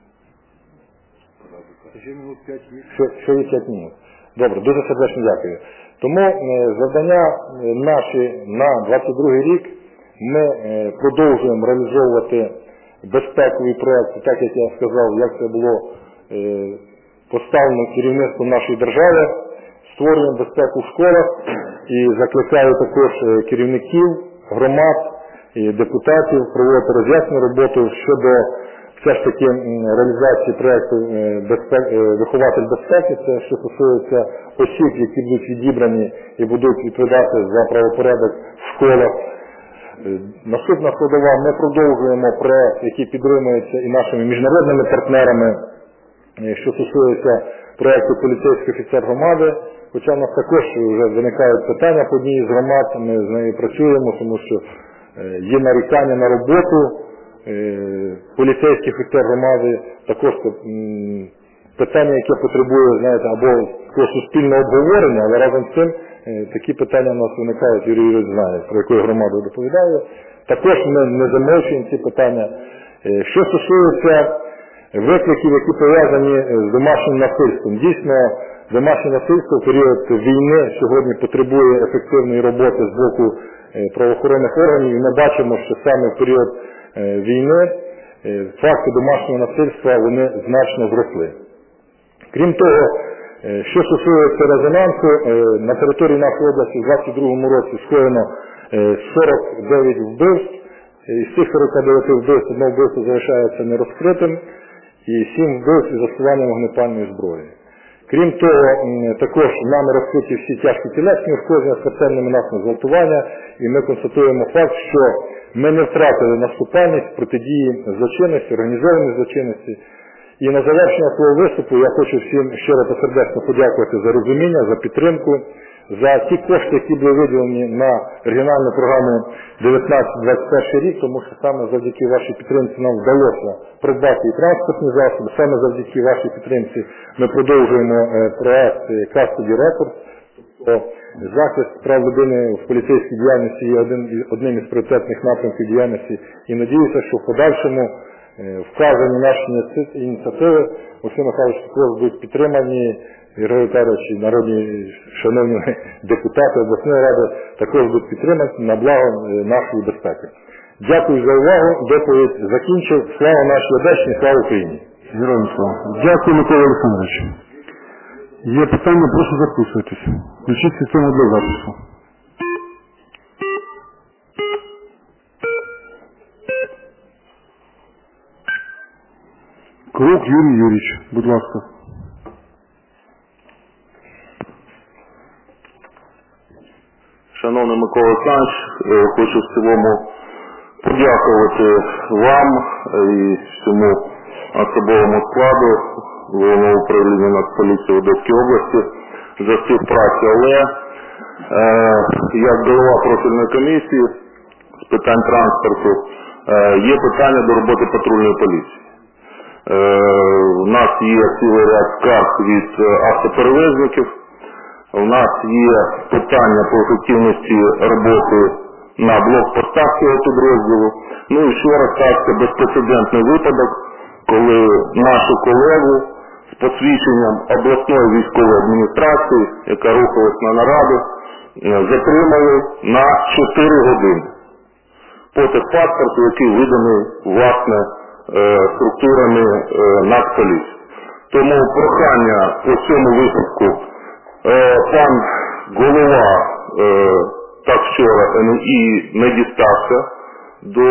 Ще минут п'ять є. Що є п'ять минут. Добре, дуже сердечно дякую. Тому завдання наші на двадцять другий рік ми продовжуємо реалізовувати безпекові проекти, так як я сказав, як це було поставлено керівництвом нашої держави. Створюємо безпеку в школах і закликаю також керівників, громад і депутатів проводити роз'яснену роботу щодо все ж таки реалізації проєкту «Вихователь безпеки», це що стосується осіб, які будуть відібрані і будуть відповідати за правопорядок в школах. Наступна складова, ми продовжуємо проєкт, який підтримується і нашими міжнародними партнерами, що стосується проєкту «Поліцейський офіцер громади», хоча в нас також вже виникають питання по одній з громад, ми з нею працюємо, тому що є нарікання на роботу поліцейських офіцер громади, також питання, яке потребує, знаєте, або суспільного обговорення, але разом з цим такі питання у нас виникають, Юрій Юрійович знає, про яку громаду доповідаю. Також ми не замовчуємо ці питання. Що стосується викликів, які пов'язані з домашнім насильством. Дійсно, домашнє насильство в період війни сьогодні потребує ефективної роботи з боку правоохоронних органів. І ми бачимо, що саме в період війни факти домашнього насильства вони значно зросли. Крім того, що стосується резонансу, на території нашої області в двадцять другому році скоєно сорок дев'ять вбивств. Із цих сорока дев'яти вбивств одне вбивство залишається нерозкритим і сім вбивств із застосуванням вогнепальної зброї. Крім того, також нами розкриті всі тяжкі тілесні ушкодження, смертельними наслідками зґвалтування, і ми констатуємо факт, що ми не втратили наступальність протидії злочинності, організованій злочинності. І на завершення свого виступу я хочу всім щиро та сердечно подякувати за розуміння, за підтримку, за ті кошти, які були виділені на регіональну програму дев'ятнадцять двадцять перший рік, тому що саме завдяки вашій підтримці нам вдалося придбати і транспортні засоби, саме завдяки вашій підтримці ми продовжуємо проект Custody Records. Захист прав людини в поліцейській діяльності є один, одним із пріоритетних напрямків діяльності, і надіюся, що в подальшому вказані наші ініціативи Максим Михайлович також будуть підтримані, Ігор Віталійович, народні шановні депутати обласної ради також будуть підтримані на благо нашої безпеки. Дякую за увагу, доповідь закінчив. Слава нашій Одещині, слава Україні! Героям слава. Дякую, Микола Олександрович. Є питання, прошу записуватись. Включіть систему для запису. Круг Юрій Юрійович, будь ласка. Шановний Микола Олександрович, хочу в цілому подякувати вам і всьому особовому складу Головного управління Нацполіції в Одеській області за співпрацю. Але е, як голова профільної комісії з питань транспорту е, є питання до роботи патрульної поліції. Е, у нас є цілий ряд скарг від автоперевезників. У нас є питання по ефективності роботи на блокпостах цього підрозділу. Ну і вчора стався безпрецедентний випадок, коли нашу колегу з посвідченням обласної військової адміністрації, яка рухалась на нараду, затримали на чотири години. По техпаспорту, який виданий, власне, структурами Нацполіції. Тому прохання у цьому випадку пан голова так вчора ен ю і не дістався до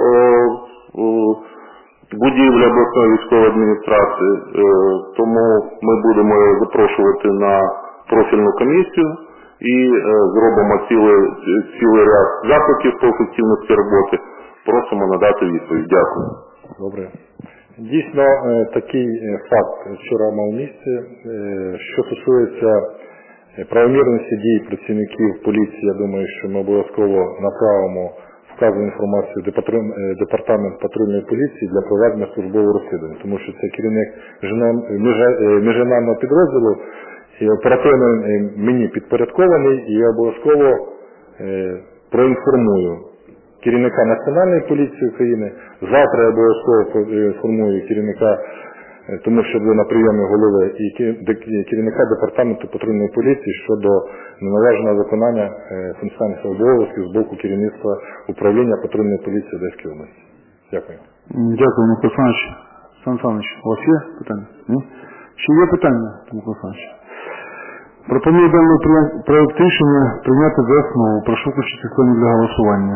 будівлі обласної військової адміністрації, тому ми будемо запрошувати на профільну комісію і зробимо цілий, цілий ряд запитів по ефективності роботи. Просимо надати відповідь. Дякую. Добре. Дійсно, такий факт вчора мав місце. Що стосується правомірності дій працівників поліції, я думаю, що ми обов'язково направимо вказану інформацію в департамент патрульної поліції для проведення службового розслідування, тому що це керівник міжрегіонального підрозділу і оперативно мені підпорядкований, і я обов'язково проінформую керівника Національної поліції України. Завтра я обов'язково інформую керівника, тому що були на прийомі голови, і керівника департаменту патрульної поліції щодо неналежного виконання функціональних обов'язків з боку керівництва управління патрульної поліції Одеської області. Дякую. Дякую, Микола Олександрович. Сан Саныч, у вас є питання? Ні? Чи є питання, Микола Олександрович? Пропоную даний проект рішення прийняти за основу. Прошу включити систему для голосування.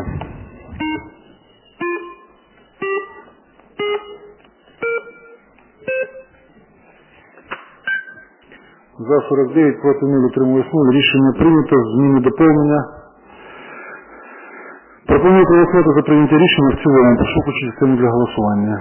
За сорок дев'ять, проти нуль, утрималось нуль. Рішення прийнято. Зміни доповнення. Пропоную проголосувати за прийняття рішення в цілому. Прошу включити систему для голосування.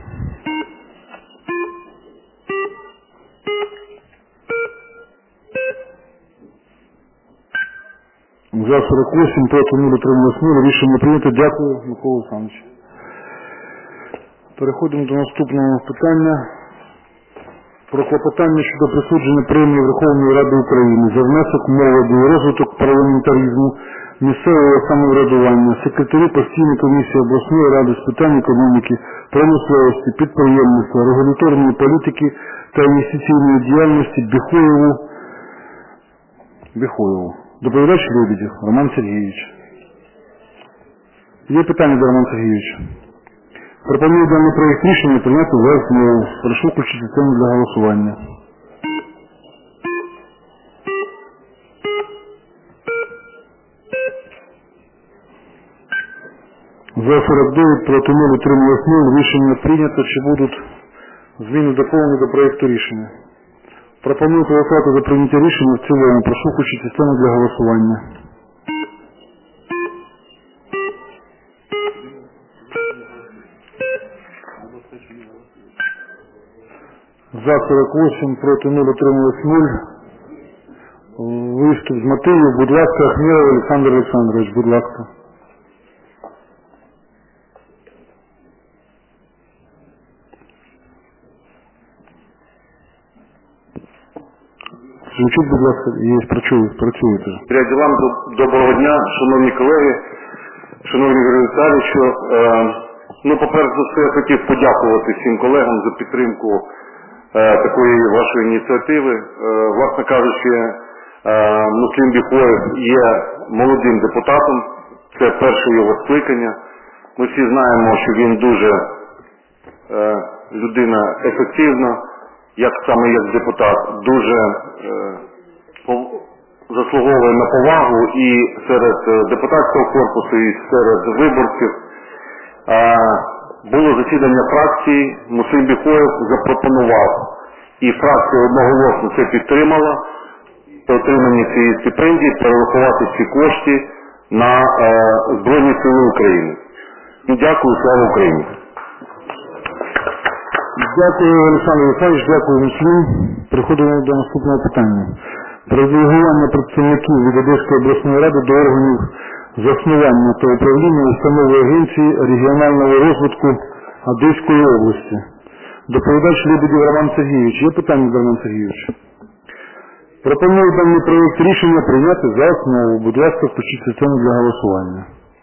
За сорок вісім, проти нуль, утрималось нуль. Рішення прийнято. Дякую, Микола Олександрович. Переходимо до наступного питання. про клопотання щодо присудження премії Верховної Ради України за внесок молоді і розвиток парламентаризму, місцевого самоврядування, секретарю постійної комісії обласної ради з питань економіки, промисловості, підприємництва, регуляторної політики та інвестиційної діяльності Біхоєву. Біхоєву. Доповідач Лебедєв Роман Сергійович. Є питання до Романа Сергійовича? Пропоную даний проєкт рішення прийняти за основу. Прошу включити систему для голосування. За сорок дев'ять, проти нуль, утрималось нуль. Рішення прийнято. Чи будуть зміни доповнені до проєкту рішення? Пропоную голосувати за прийняття рішення в цілому. Прошу включити систему для голосування. За сорок восемь, проти нуль, утрималось нуль. Виступ з мотивів. Будь ласка, Ахмєров Олександр Олександрович, будь ласка. Звучить, будь ласка, є, працюють, працюєте. Ряді вам доброго дня, шановні колеги, шановні Юрій Віталійовичу. Е, ну, по-перше за все, я хотів подякувати всім колегам за підтримку е, такої вашої ініціативи. Е, власне кажучи, е, Муслим Біхоєв є молодим депутатом, це перше його скликання. Ми всі знаємо, що він дуже е, людина ефективна, як саме як депутат, дуже е, заслуговує на повагу і серед депутатського корпусу, і серед виборців. Е, було засідання фракції, Муслим Біхоєв запропонував, і фракція одноголосно це підтримала, отримання цієї стипендії перерахувати ці кошти на е, Збройні Сили України. І дякую, слава Україні! Дякую, Олександр Олександрович, дякую, Муслим. Переходимо до наступного питання. Про делегування представників від Одеської обласної ради до органів заснування та управління установи Агенції регіонального розвитку Одеської області. Доповідач Лебедєв Роман Сергійович. Є питання до Романа Сергійовича? Пропоную даний проєкт рішення прийняти за основу. Будь ласка, включіть систему для голосування.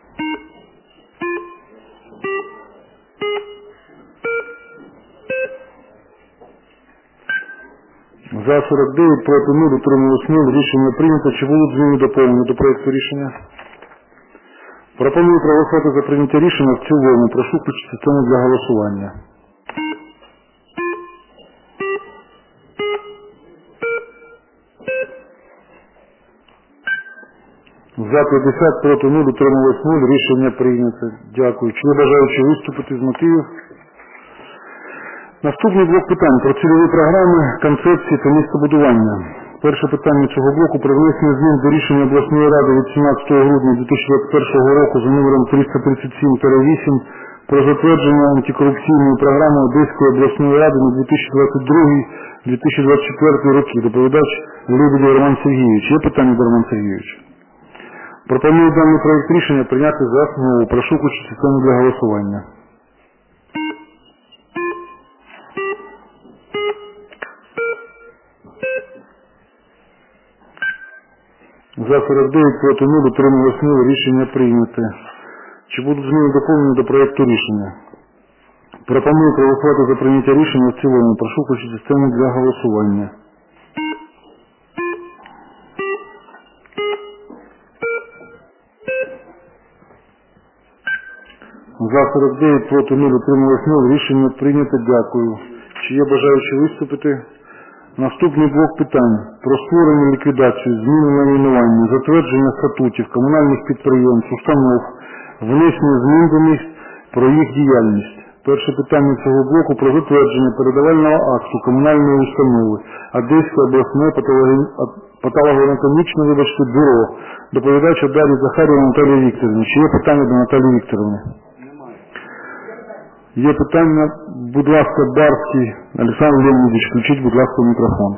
За сорок дев'ять, проти нуль, утрималось нуль. Рішення прийнято. Чи будуть зміни доповнені до проєкту рішення? Пропоную проголосувати за прийняття рішення в цілому. Прошу включити систему для голосування. За п'ятдесят, проти нуль, утрималось нуль. Рішення прийнято. Дякую. Чи є бажаючі виступити з мотивів? Наступний блок питань про цільові програми, концепції та містобудування. Перше питання цього блоку про внесення змін до рішення обласної ради від сімнадцятого грудня дві тисячі двадцять першого року за номером триста тридцять сім вісім про затвердження антикорупційної програми Одеської обласної ради на дві тисячі двадцять другий - дві тисячі двадцять четвертий роки. Доповідач Лебедєв Роман Сергійович. Є питання до Романа Сергійовича? Пропоную даний проєкт рішення прийняти за основу. Прошу включити систему для голосування. За сорок дев'ять, проти нуль, утрималось нуль. Рішення прийняте. Чи будуть зміни доповнені до проєкту рішення? Пропоную проголосувати за прийняття рішення в цілому. Прошу включити систему для голосування. За сорок дев'ять, проти нуль, утрималось нуль. Рішення прийнято. Дякую. Чи є бажаючі виступити? Наступний блок питань про створення, ліквідацію, зміну найменування, затвердження статутів комунальних підприємств, установ, внесення змін до них, про їх діяльність. Перше питання цього блоку про затвердження передавального акту комунальної установи Одеської обласної патологоанатомічне, вибачте, бюро. Доповідач Дар'я Захарєва Наталія Вікторівна. Чи є питання до Наталії Вікторівни? Є питання, будь ласка, Барський Олександр Леонідович, включіть, будь ласка, мікрофон.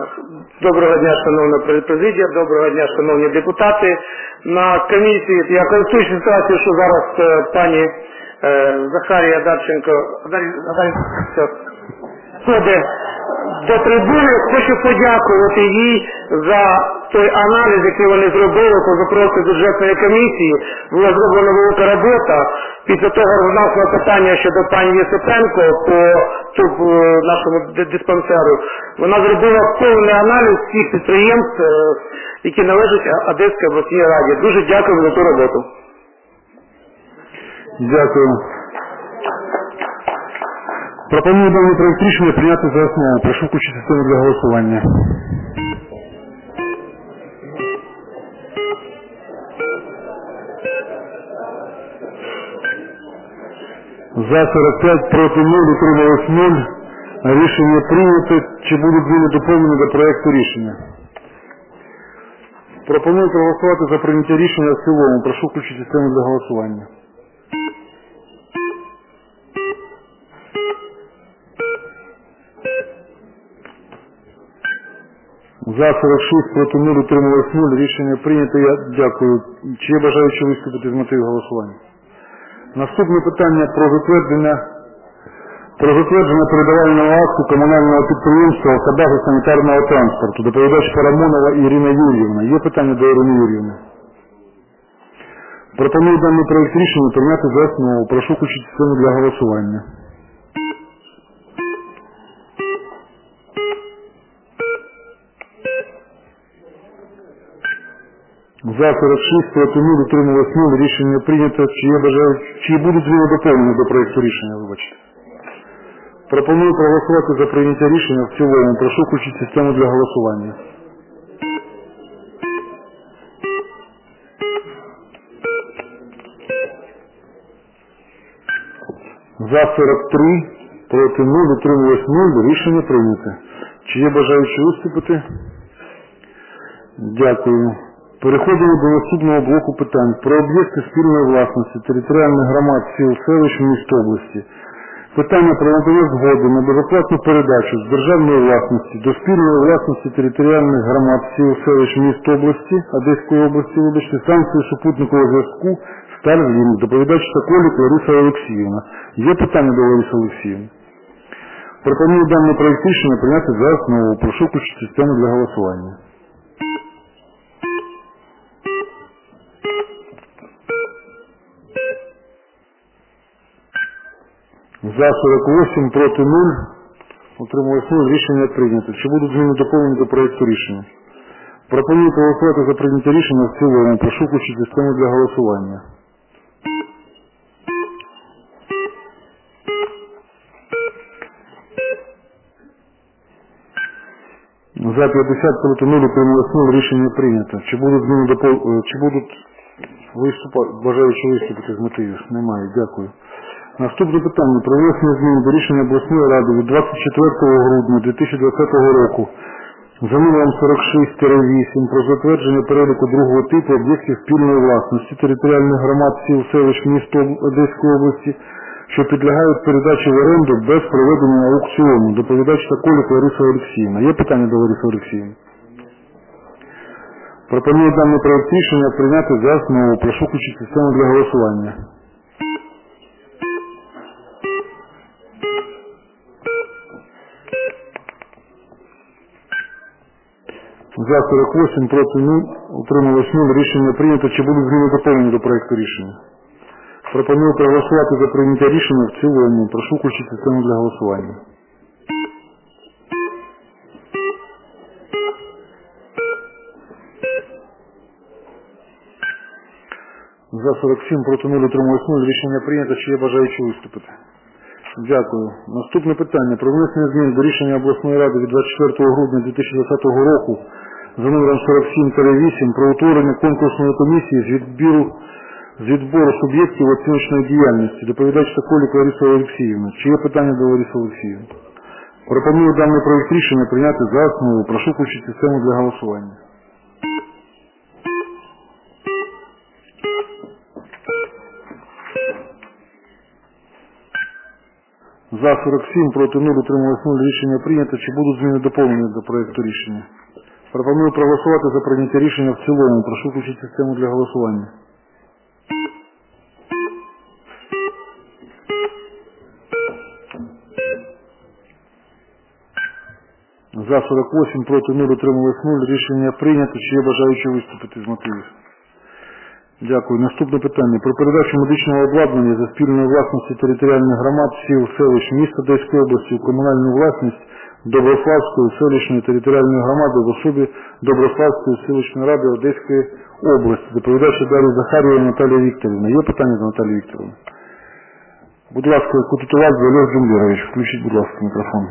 Доброго дня, шановна президія, доброго дня, шановні депутати. На комісії, я користуюсь ситуацією, що зараз е, пані е, Захарія Дарченко ходить до трибуни, хочу подякувати їй за той аналіз, який вони зробили по запросу бюджетної комісії. Була зроблена велика робота. Після того розглянуло питання щодо пані Єсипенко по тут, нашому диспансеру. Вона зробила повний аналіз всіх підприємств, які належать Одеській обласній раді. Дуже дякую за ту роботу. Дякую. Пропоную даний проект рішення прийняти за основу. Прошу включити систему для голосування. За сорок п'ять, проти нуль, утрималось нуль. Рішення прийнято. Чи будуть зміни доповнені до проекту рішення? Пропоную проголосувати за прийняття рішення в цілому. Прошу включити систему для голосування. За сорок шість, проти нуль, утрималось нуль. Рішення прийнято. Я дякую. Чи є бажаючі виступити з мотивів голосування? Наступне питання про затвердження про затвердження передавального акту комунального підприємства «Автобази санітарного транспорту». Доповідач Парамонова Ірина Юр'ївна. Є питання до Ірини Юр'ївни? Пропоную даний проект рішення прийняти за основу. Прошу включити систему для голосування. За сорок шість, проти нуль, утрималось нуль. Рішення прийнято. Чи є бажаючі, чи будуть зміни доповнені до проекту рішення, вибачте? Пропоную проголосувати за прийняття рішення в цілому. Прошу включити систему для голосування. За сорок три, проти нуль, утрималось нуль. Рішення прийнято. Чи є бажаючі виступити? Дякую. Переходимо до наступного блоку питань про об'єкти спільної власності територіальних громад сіл, селищ, міст області. Питання про надання згоди на безоплатну передачу з державної власності до спільної власності територіальних громад сіл, селищ, міст області, Одеської області, вибачте, станції супутникового зв'язку Starlink. Доповідач Соколік Лариса Олексіївна. Є питання до Лариси Олексіївни? Пропоную даний проект рішення прийняти за основу. Прошу включити систему для голосування. За сорок вісім, проти нуль, утрималось нуль, рішення прийнято. Чи будуть зміни доповнені до проекту рішення? Пропоную проголосувати за прийняття рішення в цілому. Прошу включити систему для голосування. За п'ятдесят, проти нуль, утрималось нуль, рішення прийнято. Чи будуть зміни доповнені, чи будуть виступати, бажаючи виступити з мотивів? Немає, дякую. Наступне питання про внесення змін до рішення обласної ради від двадцять четвертого грудня дві тисячі двадцятого року за номером сорок шість вісім про затвердження переліку другого типу об'єктів спільної власності територіальних громад сіл, селищ, міст Одеської області, що підлягають передачі в оренду без проведення аукціону. Доповідач Соколік Лариса Олексіївна. Є питання до Лариси Олексіївни? Пропоную даний проект рішення прийняти за основу. Прошу включити систему для голосування. За сорок вісім, проти нуль, утрималось нуль, рішення прийнято. Чи будуть зміни доповнені до проекту рішення? Пропоную проголосувати за прийняття рішення в цілому. Прошу включити систему для голосування. За сорок сім, проти нуль, утрималось нуль, рішення прийнято. Чи є бажаючі виступити? Дякую. Наступне питання про внесення змін до рішення обласної ради від двадцять четвертого грудня дві тисячі двадцятого року за номером сорок сім вісім про утворення конкурсної комісії з відбіру з відбору суб'єктів оціночної діяльності. Доповідач Соколік Лариса Олексіївна. Чи є питання до Лариси Олексіївни? Пропоную даний проект рішення прийняти за основу. Прошу включити систему для голосування. За сорок сім, проти нуль, утрималось нуль. Рішення прийнято. Чи будуть зміни доповнені до проекту рішення? Пропоную проголосувати за прийняття рішення в цілому. Прошу включити систему для голосування. За сорок вісім, проти нуль, утрималось нуль. Рішення прийнято. Чи є бажаючі виступити з мотивів? Дякую. Наступне питання. Про передачу медичного обладнання за спільної власності територіальних громад, сіл, селищ, міста Одеської області у комунальну власність Доброславської селищної територіальної громади в особі Доброславської селищної ради Одеської області. Доповідача далі Захарєва Наталія Вікторівна. Є питання до Наталії Вікторівни? Будь ласка, Кутутувак Олег Джумлєрович. Включіть, будь ласка, мікрофон.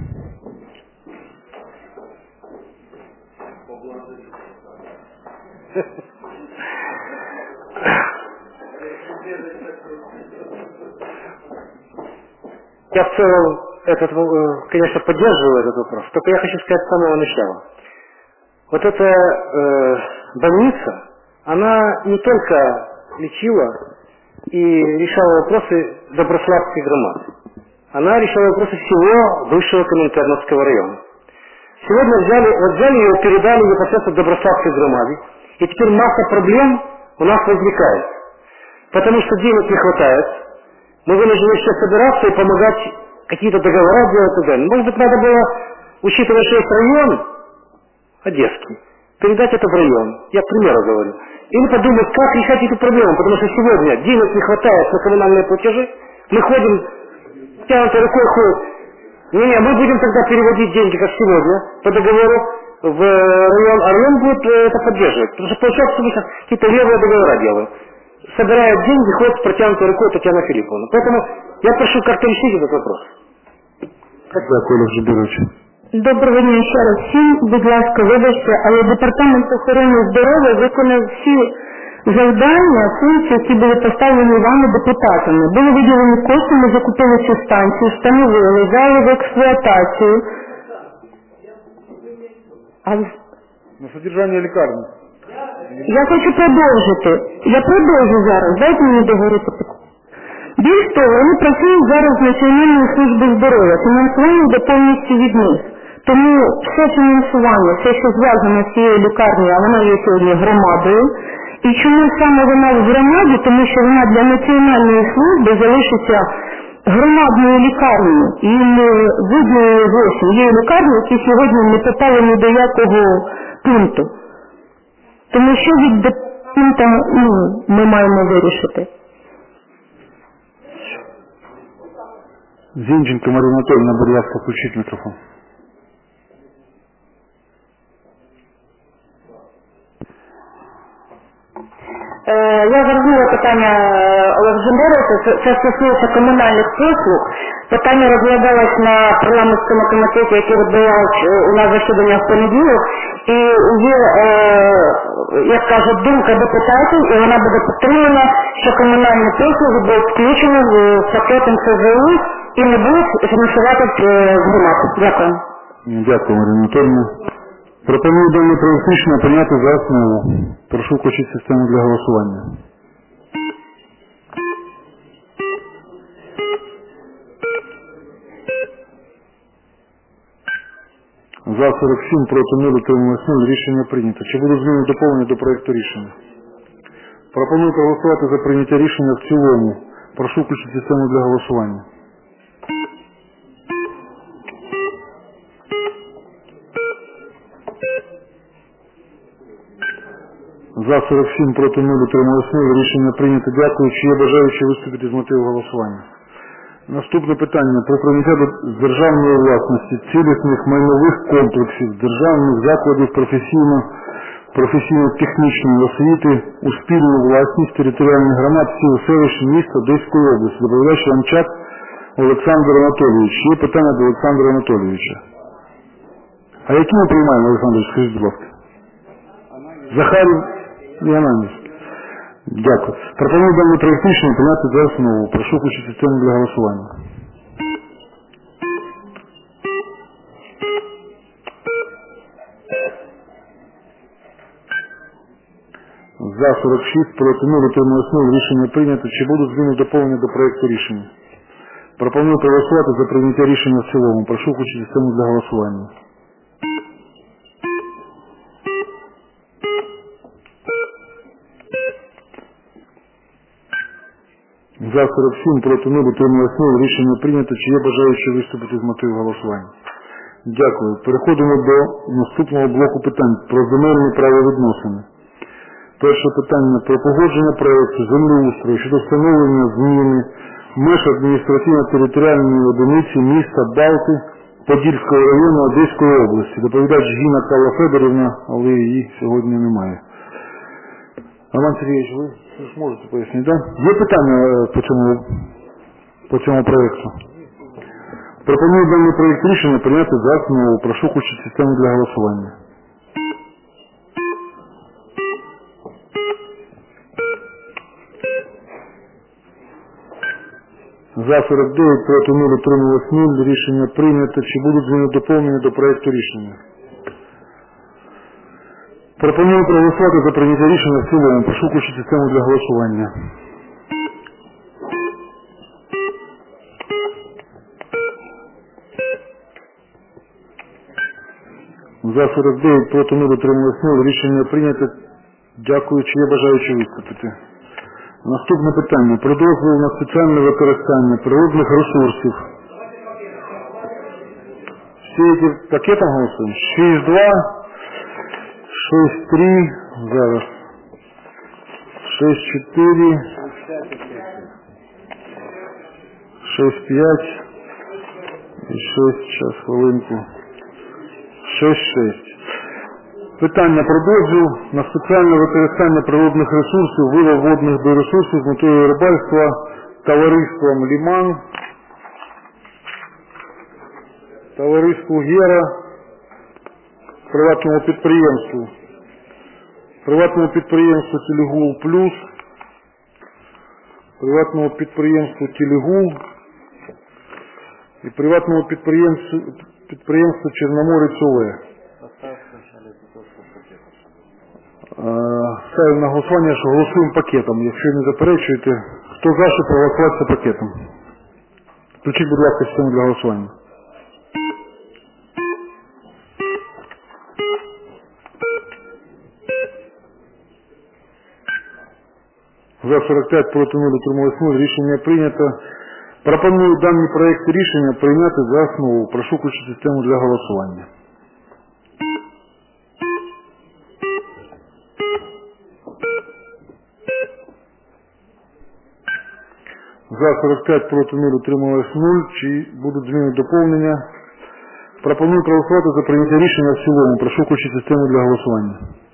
Я в целом, этот, конечно, поддерживаю этот вопрос, только я хочу сказать с самого начала. Вот эта э, больница, она не только лечила и решала вопросы Доброславской громады, она решала вопросы всего бывшего Коминтерновского района. Сегодня взяли, вот взяли ее, передали непосредственно Доброславской громаде, и теперь масса проблем у нас возникает, потому что денег не хватает. Мы вынуждены сейчас собираться и помогать какие-то договора делать и так далее. Может быть, надо было, учитывая, что есть район Одесский, передать это в район. Я к примеру говорю. Или подумать, как решать эти проблемы, потому что сегодня денег не хватает на коммунальные платежи. Мы ходим, тянутой рукой ходят. Не-не, мы будем тогда переводить деньги, как сегодня, по договору в район, а район будет это поддерживать. Потому что получается, что мы сейчас какие-то левые договора делаем. Собирают деньги, ходит с протянутой рукой Татьяна Филипповна. Поэтому я прошу как-то решить этот вопрос. Дякую, Олег Жибирович. Доброго дня ще раз всім. Будь ласка, вибачте, але Департамент охорони здоров'я виконав всі завдання, функції, які були поставлені вами депутатами. Були виділені кошти, ми закупили цю станцію, встановили, взяли в експлуатацію. А... На содержання лікарні. Я хочу продовжити. Я продовжу зараз. Дайте мені договорити. Більш того, вони працюють зараз з Національної служби здоров'я. Фінансування йде повністю від них. Тому все фінансування, все, що зв'язано з цією лікарнею, а вона є сьогодні громадою. І чому саме вона в громаді? Тому що вона для Національної служби залишиться громадною лікарнею. І не видно зовсім. Є лікарні, які сьогодні не попали ні до якого пункту. Тому що від департамента ну, ми маємо вирішити. Зінченко Марія Анатольевна, будь ласка, включіть мікрофон. Я зрозуміла питання Олега Жемберовича, це стосується комунальних послуг. Питання розглядалось на парламентському комітеті, який відбувався у нас засідання в понеділок. І є, е, як кажуть, думка депутатів, і вона буде підтримана, що комунальні послуги будуть включені в пакет ем це зе у і не будуть фінансувати громад. Дякую. Дякую, Марія Анатольевна. Пропоную дане проект рішення прийняти за основу. Прошу включити систему для голосування. За сорок сім, проти нуль, утрималось нуль. Рішення прийнято. Чи будуть зміни доповнені до проекту рішення? Пропоную проголосувати за прийняття рішення в цілому. Прошу включити систему для голосування. За сорок сім, проти нуль, утрималось нуль. Рішення прийнято. Дякую. Чи є бажаючі виступити з мотиву голосування? Наступне питання. Про прийняття до державної власності цілісних майнових комплексів державних закладів професійно, професійно-технічної освіти у спільну власність територіальних громад сіл, селищ, міста Одеської області. Доповідач Янчак Олександр Анатолійович. Є питання до Олександра Анатолійовича. А які ми приймаємо, Олександр, скажіть, будь ласка? Захарів і Ананівський. Дякую. Пропоную даний проект рішення прийняти за основу. Прошу включити систему для голосування. За сорок шість, проти нуль, утрималось нуль. Рішення прийнято. Чи будуть зміни доповнені до проекту рішення? Пропоную проголосувати за прийняття рішення в цілому. Прошу включити систему для голосування. За сорок сім, проти нуль, утрималось нуль. Рішення прийнято. Чи є бажаючі виступити з мотивів голосування? Дякую. Переходимо до наступного блоку питань про земельні правовідносини. Перше питання про погодження проєкту землеустрою щодо встановлення зміни меж адміністративно-територіальної одиниці міста Балти Подільського району Одеської області. Доповідач Гіна Калла Федорівна, але її сьогодні немає. Роман Сергійович, ви зможете пояснити, так? Да? Є питання по цьому, по цьому проєкту? Пропоную даний проєкт рішення прийняти за основу. Прошу включити систему для голосування. За сорок дев'ять, проти нуль, утрималось нуль. Рішення прийнято. Чи будуть зміни доповнені до проєкту рішення? Пропоную проголосувати за прийняття рішення в цілому. Прошу включити систему для голосування. За сорок дев'ять, проти нуль, утрималось нуль. Рішення прийнято. Дякую. Чи є бажаючі виступити? Наступне питання. Про дозвіл на спеціальне використання природних ресурсів. Всі ці пакетом голосуємо? шість два, шість три, зараз. шість чотири, шість п'ять і шість, зараз хвилинку. шість шість. Питання про дозвіл на спеціальне використання природних ресурсів, вилов водних біоресурсів з метою рибальства товариством «Ліман», товариству «Гера», приватному підприємству, приватному підприємству «Телегул Плюс», приватному підприємству «Телегул» і приватному підприємству, підприємству «Чорноморець ОВ». Ставимо на голосування, що голосуємо пакетом. Якщо не заперечуєте, хто за, що проголосувати пакетом? Включіть, будь ласка, систему для голосування. За сорок п'ять, проти нуль, утрималось нуль. Рішення прийнято. Пропоную даний проєкт рішення прийняти за основу. Прошу включити систему для голосування. За сорок п'ять, проти нуль, утрималось нуль. Чи будуть зміни доповнення? Пропоную проголосувати за прийняття рішення в цілому. Прошу включити систему для голосування.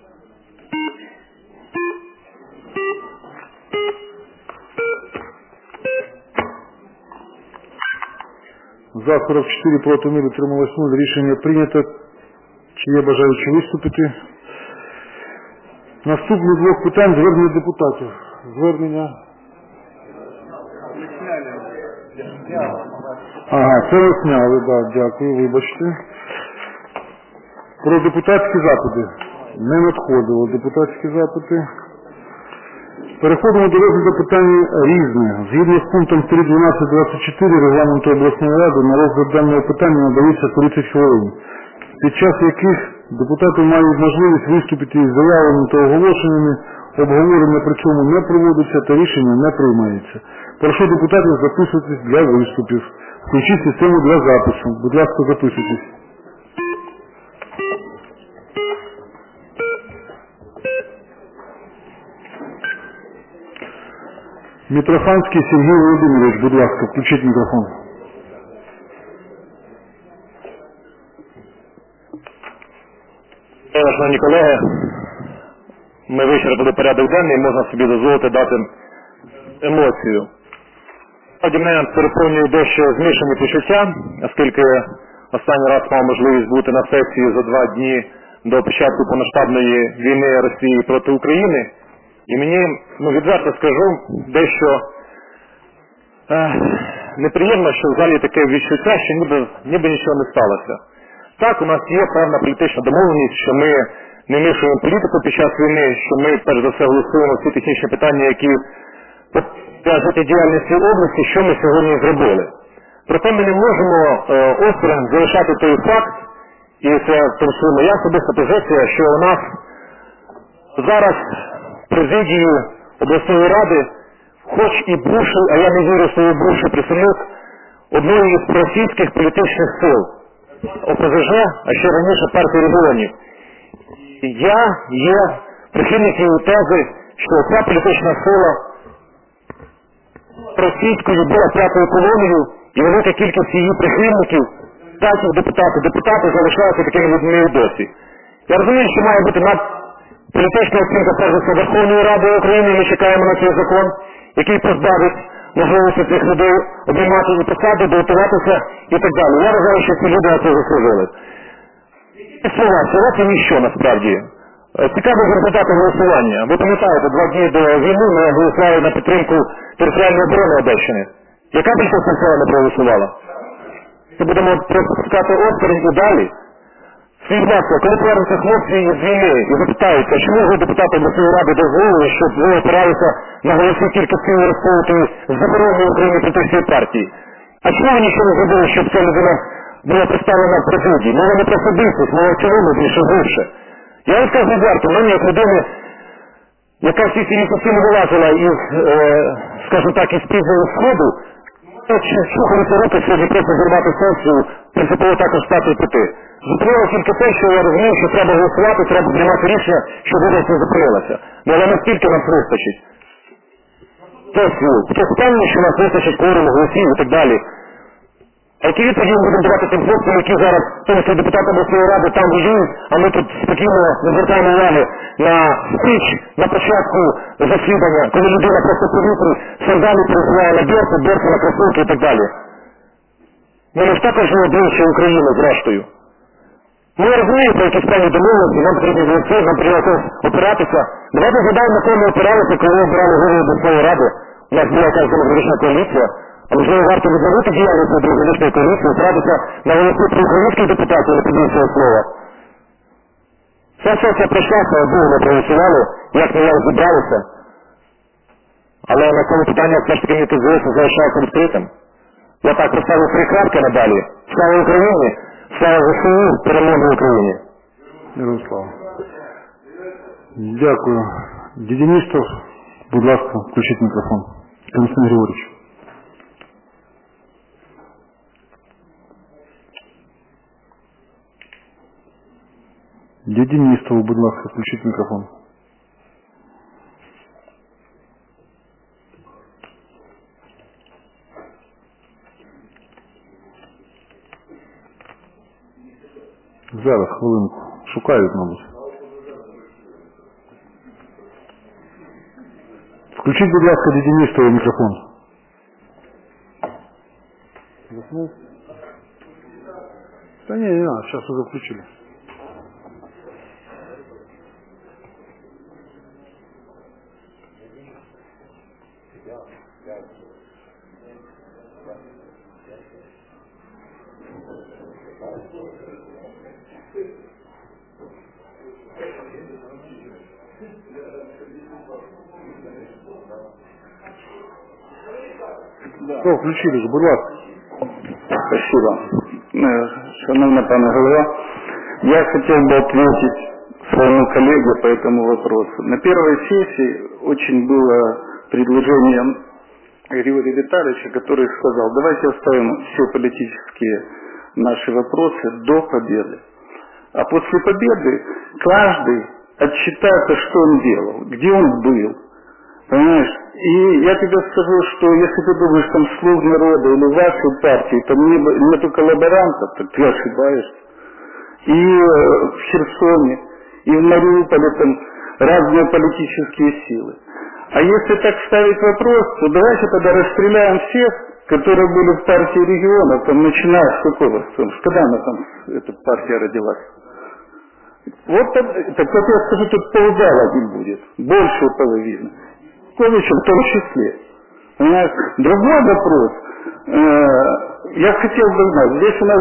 За сорок чотири, проти нуль, утрималось нуль. Рішення прийнято. Чи є бажаючі виступити? Наступний блок питань – звернення депутатів. Звернення. Ага, це ви сняли, так, да, дякую, вибачте. Про депутатські запити. Не надходило депутатські запити. Переходимо до розгляду питання різне. Згідно з пунктом три дванадцять двадцять чотири Регламенту обласної ради на розгляд даного питання надається тридцять хвилин, під час яких депутати мають можливість виступити із заявами та оголошеннями, обговорення при цьому не проводиться та рішення не приймається. Прошу депутатів записуватись для виступів. Включіть систему для запису. Будь ласка, записуйтесь. Митрофанський Сергій Володимирович, будь ласка, включіть мікрофон. Шановні колеги, ми вичерпали порядок денний, можна собі дозволити дати емоцію. Справді мене переповнює дещо змішані почуття, оскільки останній раз мав можливість бути на сесії за два дні до початку повномасштабної війни Росії проти України. І мені, ну відверто скажу, дещо е, неприємно, що в залі таке відчуття, що ніби, ніби нічого не сталося. Так, у нас є певна політична домовленість, що ми не мішуємо політику під час війни, що ми перш за все голосуємо всі технічні питання, які життєдіяльності області, що ми сьогодні зробили. Проте ми не можемо е, осторонь залишати той факт, і це в тому числі моя особиста позиція, що у нас зараз президію обласної ради, хоч і бувший, а я не вірю, що бувший представник одної із проросійських політичних сил, ОПЗЖ, а ще раніше партії регіонів. Я є прихильником тези, що ця політична сила російською була п'ятою колонією, і велика кількість її прихильників, статів депутатів, депутати залишаються такими людьми і досі. Я розумію, що має бути над політична оцінка перша Верховної Ради України, ми чекаємо на цей закон, який позбавить можливості цих людей обіймати і посади, дотуватися і так далі. Я вважаю, що ці люди на це заслужили. І слова, слова це ніщо насправді. Цікаві результати голосування. Ви пам'ятаєте, два дні до війни ми голосували на підтримку територіальної оборони Одещини. Яка більшість населення не проголосувала? Ми будемо пропускати осторонь і далі. Свій власне, коли повернуться хлопці з війни і запитаються, чому ви, депутати обласної ради, дозволили, щоб ви опиралися на голоси тільки сили розповідати з забороною України політичної партії? А чому ви нічого не зробили, щоб ця людина була представлена в президії? Мова не про особистість, мова в цілому більше глибше. Я вам скажу відверто, мене як людини, яка всі ці місяці не вилазила із, е, скажімо так, із півдня сходу, чухалися руки сьогодні просто зірвати сесію, принципово також стати і піти. Зупинило тільки те, що я розумію, що треба голосувати, треба приймати рішення, щоб область не зупинилася. Ну, але наскільки нас вистачить? Хто впевнений, що нас вистачить кворуму, голосів і так далі? А які відповіді ми будемо давати тим хлопцям, які зараз, тому що депутати обласної ради там воюють, а ми тут спокійно не звертаємо уваги на спіч на початку засідання, коли людина просто повітрі, сандалі пересуває на берці, берці на кросовки і так далі. Ми ж також не обличчя України, зрештою. Ми розуміємо про якісь певні домовленості, нам потрібні голоси, нам потрібно опиратися. Давайте згадаємо, на кого ми опиралися, коли ми обирали голову обласної ради. У нас була якась демократична коаліція. А можливо, варто відновити діяльність демократичної коаліції, опиратися на голоси про українських депутатів, не підійшли цього слова. Вся сесія пройшла, слава Богу, ми проголосували, як ми як зібралися. Але на цьому питання все ж таки мені тут здається залишається відкритим. Я так поставив три крапки надалі. Слава Україні! Слава ЗСУ! Перемоги Україні! Ярослав. Дякую. Дідіністов, будь ласка, включіть мікрофон. Константин Григорьевич. Дідіністов, будь ласка, включіть мікрофон. Зараз, хвилинку. Шукають, мабуть. Включіть, будь ласка, Дідіністову мікрофон. Заснув? Та ні, не надо, сейчас уже включили. Что, включили же, будь ласка. Спасибо. Шановна пане голова, я хотел бы ответить своему коллеге по этому вопросу. На первой сессии очень было предложение Григория Витальевича, который сказал, давайте оставим все политические наши вопросы до победы. А после победы каждый отчитается, что он делал, где он был. Понимаешь? И я тебе скажу, что если ты думаешь, там слуг народа или вашей партии, там нету коллаборантов, то ты ошибаешься. И в Херсоне, и в Мариуполе там разные политические силы. А если так ставить вопрос, то давайте тогда расстреляем всех, которые были в партии регионов, там начиная с какого? Когда она там, эта партия родилась? Вот так, так вот я скажу, тут ползала один будет, больше половины. Ковича в том числе. Понимаешь? Другой вопрос. Э, я хотел бы знать, здесь у нас...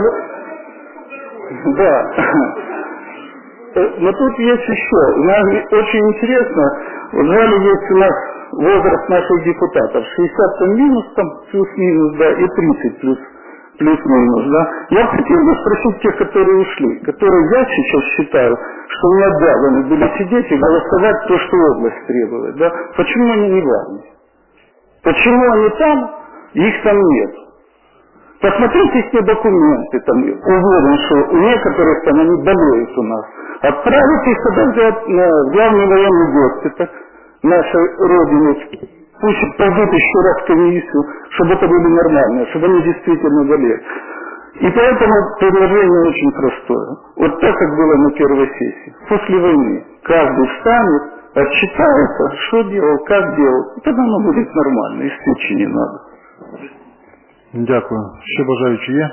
Да. Но тут есть еще. У нас очень интересно, в зале есть у нас возраст наших депутатов. шестьдесят там минус, там плюс-минус, да, и тридцать плюс плюс-минус, да. Я хотел бы спросить тех, которые ушли, которые я сейчас считаю, что не обязаны были сидеть и голосовать то, что область требует, да. Почему они не важны? Почему они там, их там нет? Посмотрите все документы, там, уверен, что у некоторых там они болеют у нас. Отправить их сюда в главный военный госпиталь нашей Родины, пусть пойдут еще раз в комиссию, чтобы это были нормальные, чтобы они действительно болели. И поэтому предложение очень простое. Вот так, как было на первой сессии. После войны каждый встанет, отчитается, что делал, как делал. И тогда оно будет нормально, и стычи не надо. Дякую. Ще бажаючі є?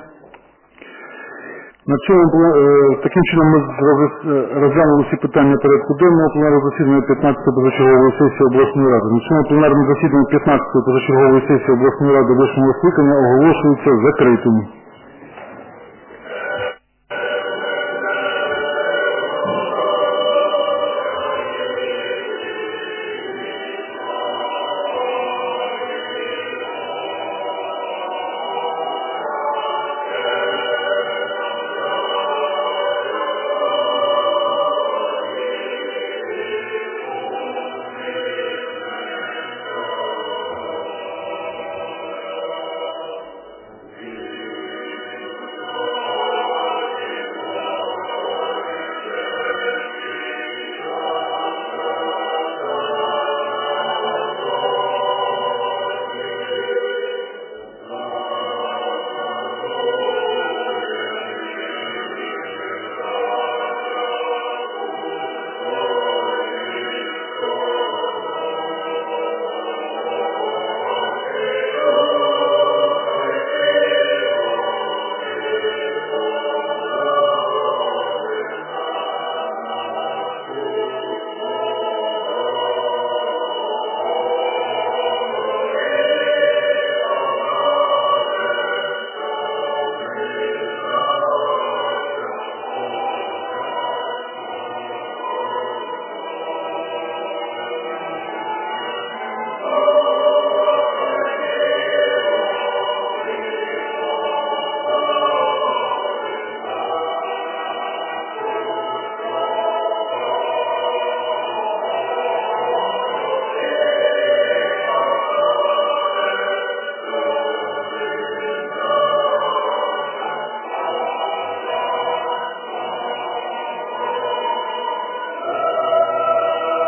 На цьому, е, таким чином ми розглянули всі питання порядку денного пленарного засідання п'ятнадцятої позачергової сесії обласної ради. На цьому пленарному засіданні п'ятнадцятої позачергової сесії обласної ради восьмого скликання оголошується закритим.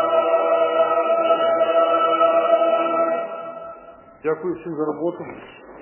Дякую всім за роботу.